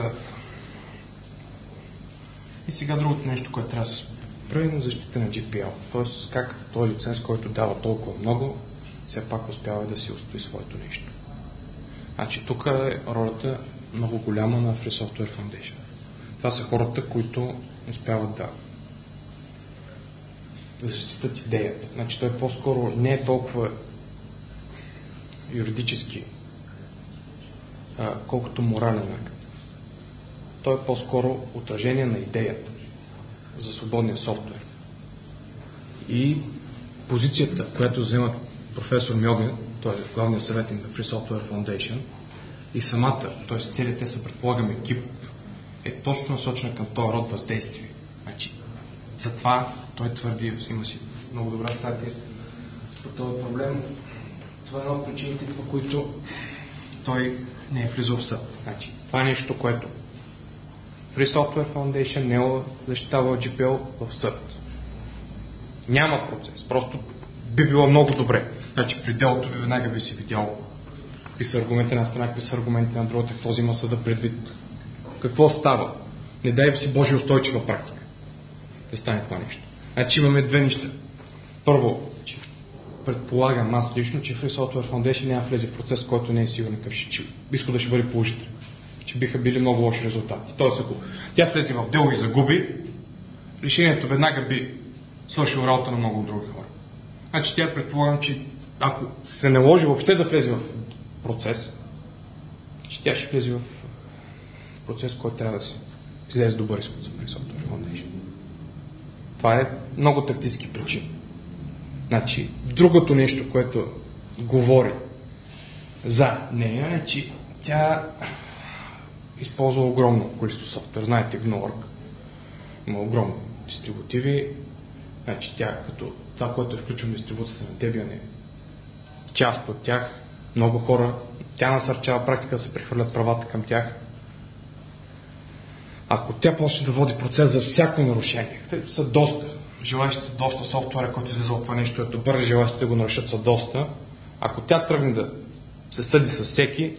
И сега другото нещо, което трябва да се прави на защита на GPL. Т.е. как този лиценз, който дава толкова много, все пак успява да си устои своето нещо. Значи тук е ролята много голяма на Free Software Foundation. Това са хората, които успяват да защитат идеята. Значи той по-скоро не е толкова юридически, колкото морален акт. Той е по-скоро отражение на идеята за свободния софтуер. И позицията, която взема професор Мьоген, той е главният съветник на Free Software Foundation, и самата, т.е. целият те са, предполагам, екип, е точно насочена към този род въздействие. Значи, затова той твърди, има си много добра статия по този проблем. Това е една от причините, по които той не е влизал в съд. Значи, това е нещо, което Free Software Foundation не е защитавал GPL в съд. Няма процес. Просто би било много добре. Значи, при делото ви веднага би си видял какви са аргументи на страна, какви са аргументи на другата, какво взима съда предвид. Какво става? Не дай си Божия устойчива практика да стане това нещо. Значи имаме две неща. Първо, че предполагам аз лично, че Free Software Foundation няма влезе в процес, който не е сигурен какъв ще иска да ще бъде положителен. Че биха били много лоши резултати. Тоест, ако тя влезе в дело и загуби, решението веднага би свършило работа на много други хора. Значи тя предполагам, че ако се наложи въобще да влезе в процес, че тя ще влезе в процес, който трябва да се излезе добър изход за Free Software Foundation. Това е много тактически причини. Значи, другото нещо, което говори за нея е, че тя използва огромно количество софтуер. Знаете, GNU.org има огромни дистрибутиви. Значи тя, като това, което е включено в дистрибуцията на Debian, е част от тях. Много хора, тя насърчава практика да се прехвърлят правата към тях. Ако тя почне да води процес за всяко нарушение, те са доста. Желащи са доста, софтуера, който излиза от това нещо е добър, желащи да го нарушат са доста. Ако тя тръгне да се съди с всеки,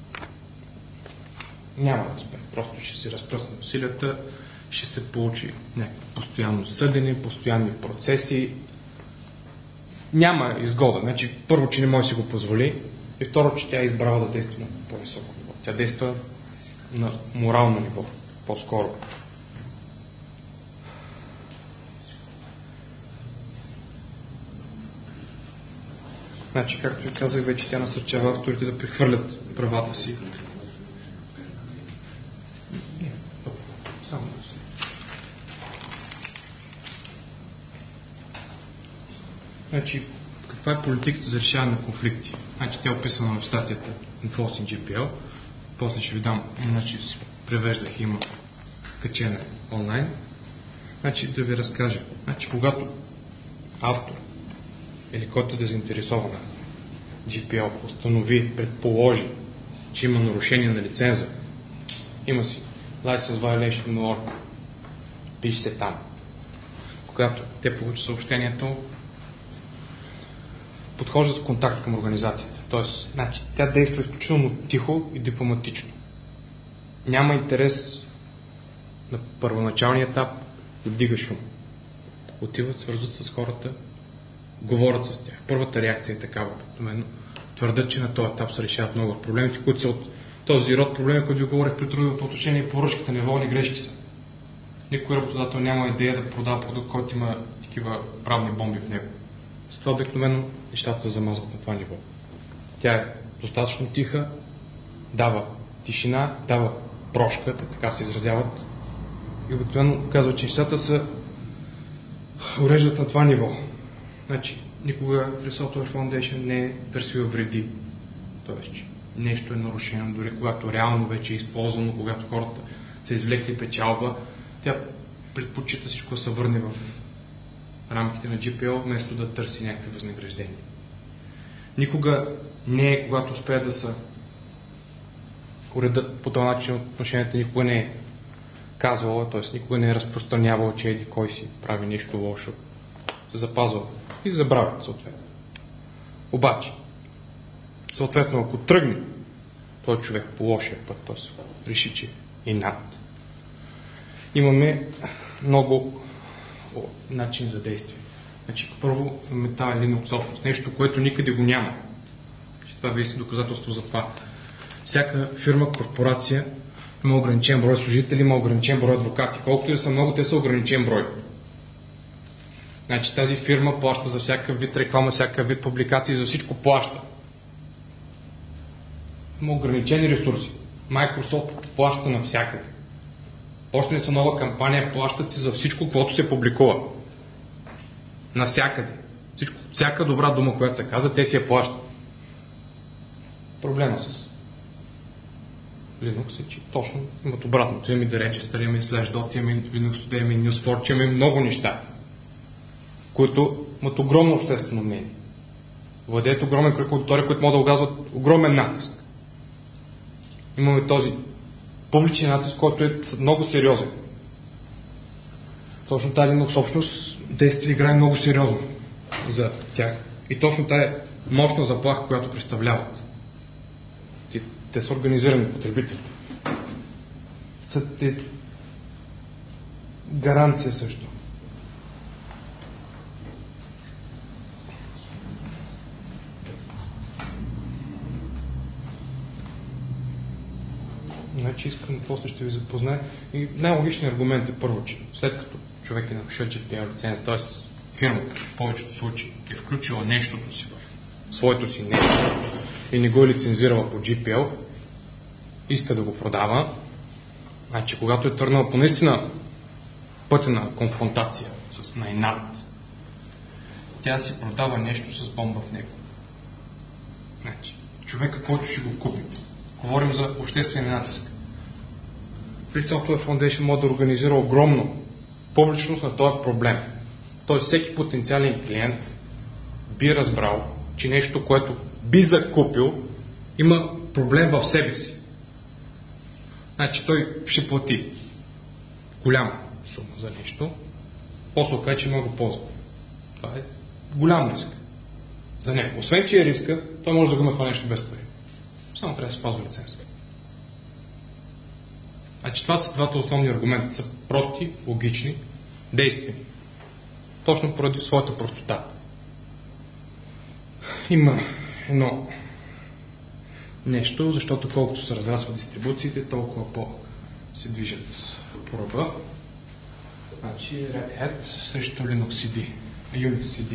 няма да успее. Просто ще се разпръсне усилията, ще се получи някакво постоянно съдене, постоянни процеси. Няма изгода. Значи, първо, че не може да си го позволи, и второ, че тя е избрала да действа на по-високо ниво. Тя действа на морално ниво, по-скоро. Значи, както ви казах вече, тя насърчава авторите да прехвърлят правата си. Само да се. Значи, каква е политиката за решаване на конфликти? Значи, тя е описана в статията Enforcing GPL. После ще ви дам, значи си превеждах, има качене онлайн. Значи, да ви разкажа. Значи, когато автор или който е заинтересован GPL установи, предположи, че има нарушение на лиценза, има си License Violation Order, пише се там. Когато те получат съобщението, подхождат с контакт към организацията. Тоест, значи, тя действа изключително тихо и дипломатично. Няма интерес на първоначалния етап да вдига шум. Отиват, свързват с хората, говорят с тях. Първата реакция е такава. Твърдят, че на този етап се решават много проблемите, които са от този род проблеми, които ви говорих при трудовото отношение и поръчката, неволни грешки са. Никой работодател няма идея да продава продукт, който има такива правни бомби в него. С това обикновено нещата се замазват на това ниво. Тя е достатъчно тиха, дава тишина, дава прошка, така се изразяват. И обикновено казва, че нещата се уреждат на това ниво. Значи, никога Free Software Foundation не е търсила вреди. Тоест, че нещо е нарушено, дори когато реално вече е използвано, когато хората са извлекли печалба, тя предпочита всичко да се върне в рамките на GPL, вместо да търси някакви възнаграждения. Никога не е, когато успеят да се уредат по този начин отношенията, никога не е казвала, т.е. никога не е разпространявала, че еди кой си прави нещо лошо. Се запазва и забравят съответно. Обаче, съответно, ако тръгне този човек по лошия път, т.е. реши, че е над, имаме много начин за действие. Значи, първо имаме тази Linux Office, нещо, което никъде го няма. Това ви е доказателство за това. Всяка фирма, корпорация има ограничен брой служители, има ограничен брой адвокати. Колкото и да са много, те са ограничен брой. Значи тази фирма плаща за всякакъв вид реклама, всякакъв вид публикации, за всичко плаща. Има ограничени ресурси. Microsoft плаща навсякъде. Почне са нова кампания, плащат си за всичко, което се публикува. Навсякъде. Всяка добра дума, която се каза, те си я плащат. Проблема с Linux е, че точно имат обратното. Имаме Register, имаме Slashdot, имаме Linux Today, имаме NewsForge, имаме много неща, които имат огромно обществено мнение. Владеят огромен кръг аудитория, които могат да оказват огромен натиск. Имаме този публичен натиск, който е много сериозен. Точно тази Linux общност действа и играе много сериозно за тях. И точно тази мощна заплаха, която представляват. Те са организирани потребители. Са те гаранция също. Значи искам, после ще ви запозная. И най-логичният аргумент е първо, че след като човек е напишил GPL лиценз, т.е. фирмата в повечето случаи е включила нещото си в своето си нещо и не го е лицензирала по GPL, иска да го продава, значи когато е тръгнал по наистина пътя на конфронтация с най-народ, тя си продава нещо с бомба в него. Значи, човека, който ще го купи, говорим за обществен натиск. Free Software Foundation може да организира огромно публичност на този проблем. Тоест всеки потенциален клиент би разбрал, че нещо, което би закупил, има проблем в себе си. Значи той ще плати голяма сума за нещо, после окаже, че много ползва. Това е голям риск за него. Освен, че е риска, той може да го има това нещо без пари. Само трябва да се спазва лиценз. Значи това са двата основни аргумента. Са прости, логични, действени. Точно поради своята простота. Има едно нещо, защото колкото се разрастват дистрибуциите, толкова по-се движат по ръба. Значи Red Hat срещу Linux CD, Unix CD.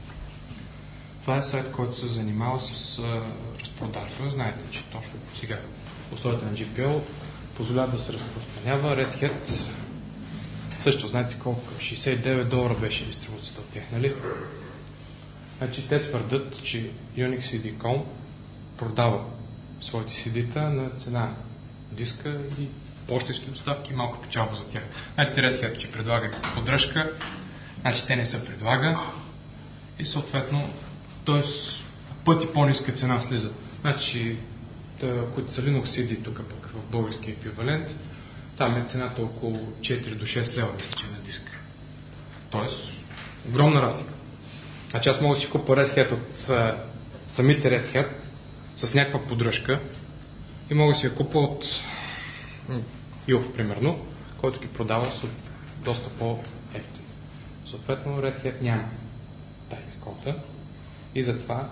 Това е сайт, който се занимава с разпродажба. Знаете, че точно сега условията на GPL позволяват да се разпространява. Red Hat също, знаете колко? $69 беше дистрибуцията от тях, нали? Значи те твърдят, че Unix CD.com продава своите CD-та на цена диска и пощенски доставки и малко печалба за тях. Знаете, Red Hat, че предлага поддръжка, значи те не се предлага и съответно т.е. пъти по-ниска цена слиза. Значи, които са Linux CD тук пък в български еквивалент, там е цената около 4 до 6 лева, мисля, че на диск. Тоест, огромна разлика. Значи аз мога да си купа Red Hat от самите Red Hat с някаква поддръжка и мога да си я купа от Юв, примерно, който ги продава с доста по-ефтин. Съответно, Red Hat няма тази кота и затова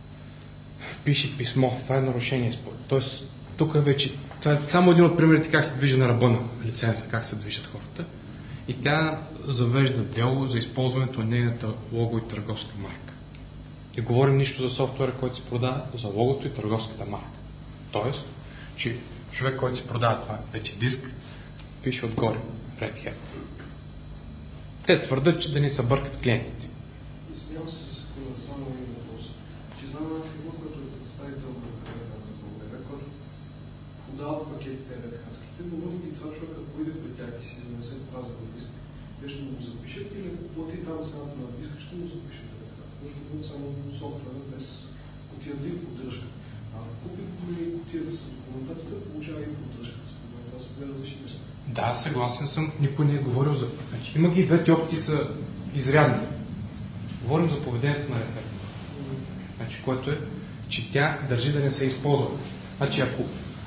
пише писмо. Това е нарушение според. Тоест, тук вече, това е само един от примерите как се движи на ръба на лиценза, как се движат хората. И тя завежда дело за използването на нейната лого и търговска марка. И говорим нищо за софтуера, който се продава, за логото и търговската марка. Тоест, че човек, който се продава това вече диск, пише отгоре Red Hat. Те твърдят, че да ни събъркат клиентите. Извинявам се за секунда, само един въпрос. Че знам една фирма, която е представител на Red Hat за България, който подава пакетите Red Hat-ските, но въпреки това човек, ако иде при тях и си занесе празен диск, те ще му го запишат или ако плати там цената на диска, ще му запишат Red Hat. Може да бъде само софтуера без кутията и поддръжка. А купи кутията с документацията, получава и поддръжката с документацията. Това са две различни неща. Да, съгласен съм. Никой не е говорил за това. Значи, има ги двете опции са изрядни. Говорим за поведението на Red Hat. Значи, което е, че тя държи да не се използва. Значи, ако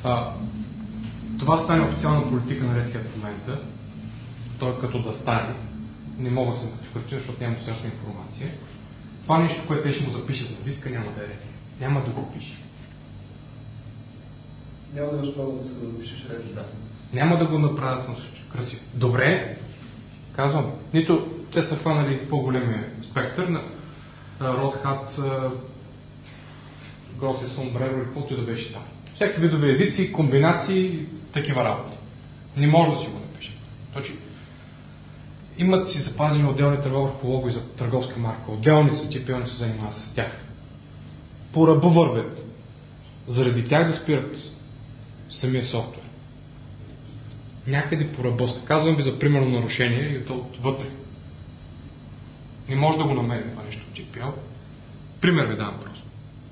това стане официална политика на Red Hat в момента, т.е. като да стане, не мога да се категоричен, защото нямам достатъчна информация, това нещо, което те ще му запишат на диска, няма да е Red Hat. Няма да го пише. Няма да имаш право да иска да напишеш Red Hat. Няма да го направят на красиво. Добре, казвам, нито те са хванали по-големия спектър на Red Hat, Grossi Sombrero или каквото и да беше там. Всякакви видове езици, комбинации, такива работи. Не може да си го напише. Точно. имат си запазени отделни права върху лого и за търговска марка. Отделни са, GPL не се занимава с тях. По ръба вървят. Заради тях да спират самия софтуер. Някъде по ръба са. Казвам ви за примерно нарушение и то отвътре. Не може да го намерим това нещо в GPL. Пример ви давам просто.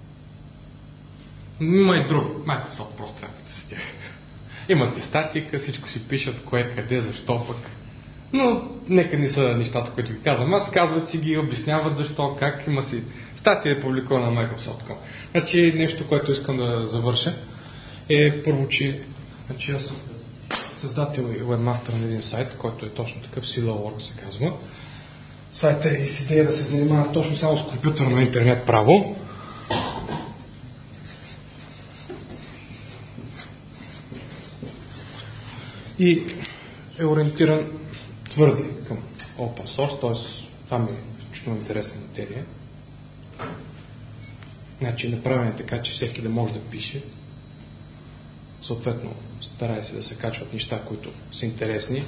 Има и друго. Microsoft просто работи с тях. Имат си статика, всичко си пишат, кое, къде, защо пък. Но нека не са нещата, които ви казвам. Аз казват си ги, обясняват защо, как. Има си статия е публикувана на Microsoft.com. Значи нещо, което искам да завърша е първо, че аз съм създател и webmaster на един сайт, който е точно такъв, Silo.org се казва. Сайтът е с идея да се занимава точно само с компютърно интернет право. И е ориентиран твърде към open source, т.е. това ми е изключително интересна материя. Значи направен е така, че всеки да може да пише. Съответно, старае се да се качват неща, които са интересни.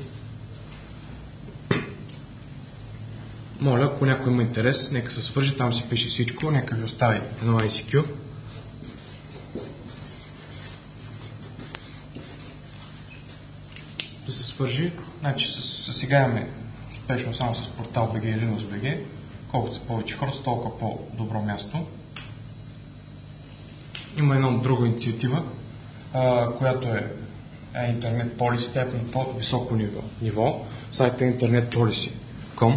Моля, ако някой има интерес, нека се свържи, там си пише всичко, нека ви остави едно ICQ. Да се свържи. Значи сега имаме успешно само с портал BG и Linux BG. Колкото са повече хора, толкова по-добро място. Има една друга инициатива, която е Internet Policy, тя е на по-високо ниво. Сайта е internetpolicy.com.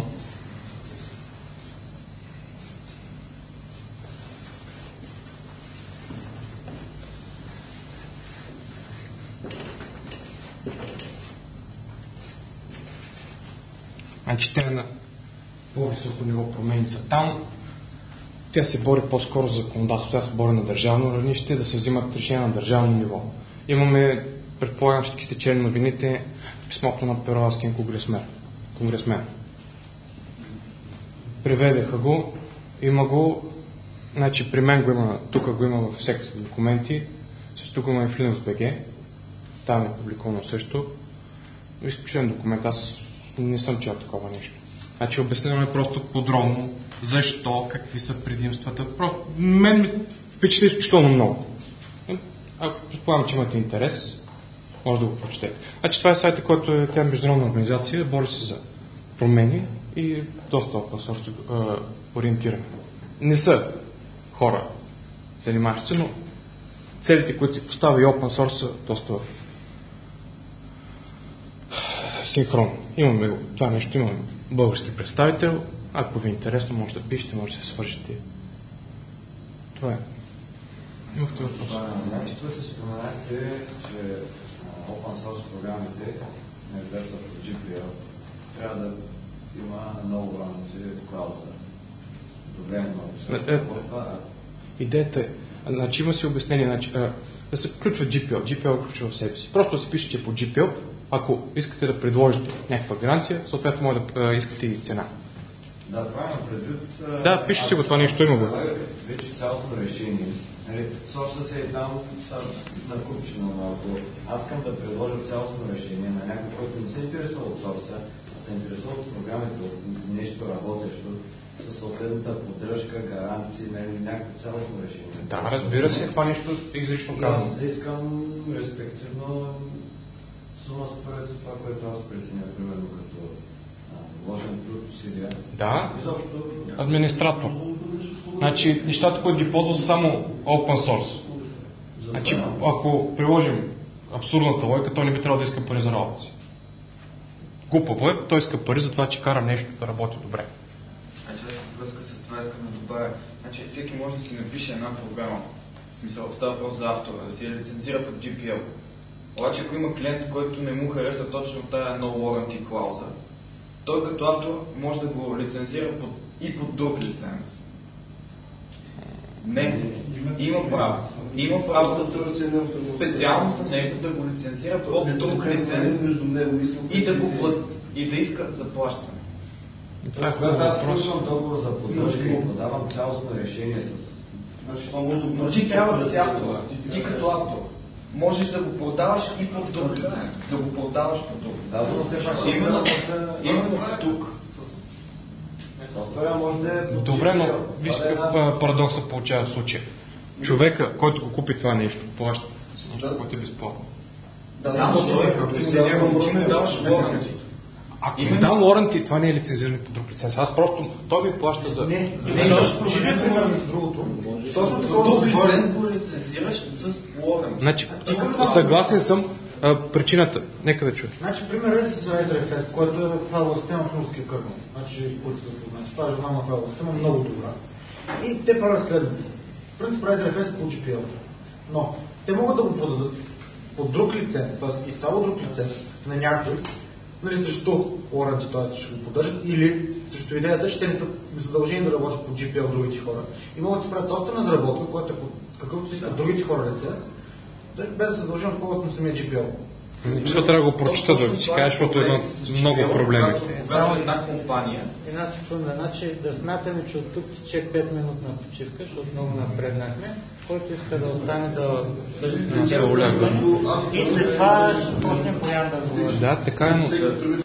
Значи тя е на по-високо ниво, промени са там. Тя се бори по-скоро за законодателство, тя се бори на държавно равнище, да се взимат решения на държавно ниво. Имаме, предполагам, ще сте чели новините, писмото на перуанския конгресмен. Преведеха го, има го, значи при мен го има, тук го има в секция документи, също тук има и в Linux.bg, там е публикувано също. Изключен документ, аз не съм чел такова нещо. Значи обясняваме просто подробно защо, какви са предимствата. Мен ми впечатли изключително много. Ако предполагам, че имате интерес, може да го прочетете. Значи това е сайта, който е тя международна организация, бори се за промени и доста open source ориентирани. Не са хора занимаващи се, но целите, които си поставя и open source са доста синхронно. Имаме това нещо, имаме български представител. Ако ви е интересно, може да пишете, може да се свържете. Това е. Имахте въпрос. Нещо се споменахте, че open source програмите на версията по GPL трябва да има много равници клауза. Добре, много. Идеята е, значи има си обяснение, значи, да се включва GPL. GPL включва в себе си. Просто да се пише, че по GPL, ако искате да предложите някаква гаранция, съответно може да искате и цена. Да, това има предвид. Да, пише си го това нещо, има го. Вече цялото решение. Сорса се е там накупчено малко. Аз искам да предложа цялостно решение на някой, който не се интересува от сорса, а се интересува от програмите, от нещо работещо, със съответната поддръжка, гаранции, някакво цялостно решение. Да, разбира се, това нещо изрично казвам. Аз искам респективно сума според това, което аз преценя, примерно като вложен труд, усилия. Да, администратор. Значи, нещата, които ги ползва са само open source. Значи, ако приложим абсурдната логика, той не би трябвало да иска пари за работа си. Глупаво е, той иска пари за това, че кара нещо да работи добре. Значи, връзка с това искам да добавя. Значи, всеки може да си напише една програма. В смисъл, става въпрос за автора, да си я лицензира под GPL. Обаче, ако има клиент, който не му хареса точно тая no warranty клауза, той като автор може да го лицензира и под друг лиценз. Не, има право. Има право специално за нещо да го лицензира под друг лиценз и да го плати, и да иска заплащане. Когато аз имам договор за поддръжка и подавам цялостно решение с... Но ти трябва да си автор. Ти като автор. можеш да го продаваш и под друг лиценз. Да го продаваш под друг. Да, но все пак именно тук. Софтуера може да е... Добре, но виж какъв парадокс се получава в случая. Човека, който го купи това нещо, плаща нещо, което е безплатно. Ти му даваш warranty. Ако ми дам warranty, това не е лицензиране по друг лиценз. Аз просто, той ми плаща за... Не, пример между другото. Точно такова лиценз го лицензираш с warranty. Значи, съгласен съм. Причината, нека да чуя. Значи, примерът е с RFS, който е файлова система в руския кърнел. Значи, които са познати. Това е журнална файлова система, много добра. И те правят следното. В принцип, RFS по GPL. Но, те могат да го продадат под друг лиценз, т.е. изцяло друг лиценз на някой, нали, срещу warranty, т.е. ще го поддържат, или срещу идеята, че те не са задължени да работят по GPL другите хора. И могат да се правят собствена разработка, която е под какъвто си искат другите хора лиценз, без да се задължим отколкото на самия GPL. Ще трябва да го прочета да си кажеш, защото е много проблеми. Когато една компания... Една секунда, значи да смятаме, че от тук тече 5 минутна почивка, защото много напреднахме. Който иска да остане да съжи на и след това ще почнем по Ян да говорим. Да, така е, но...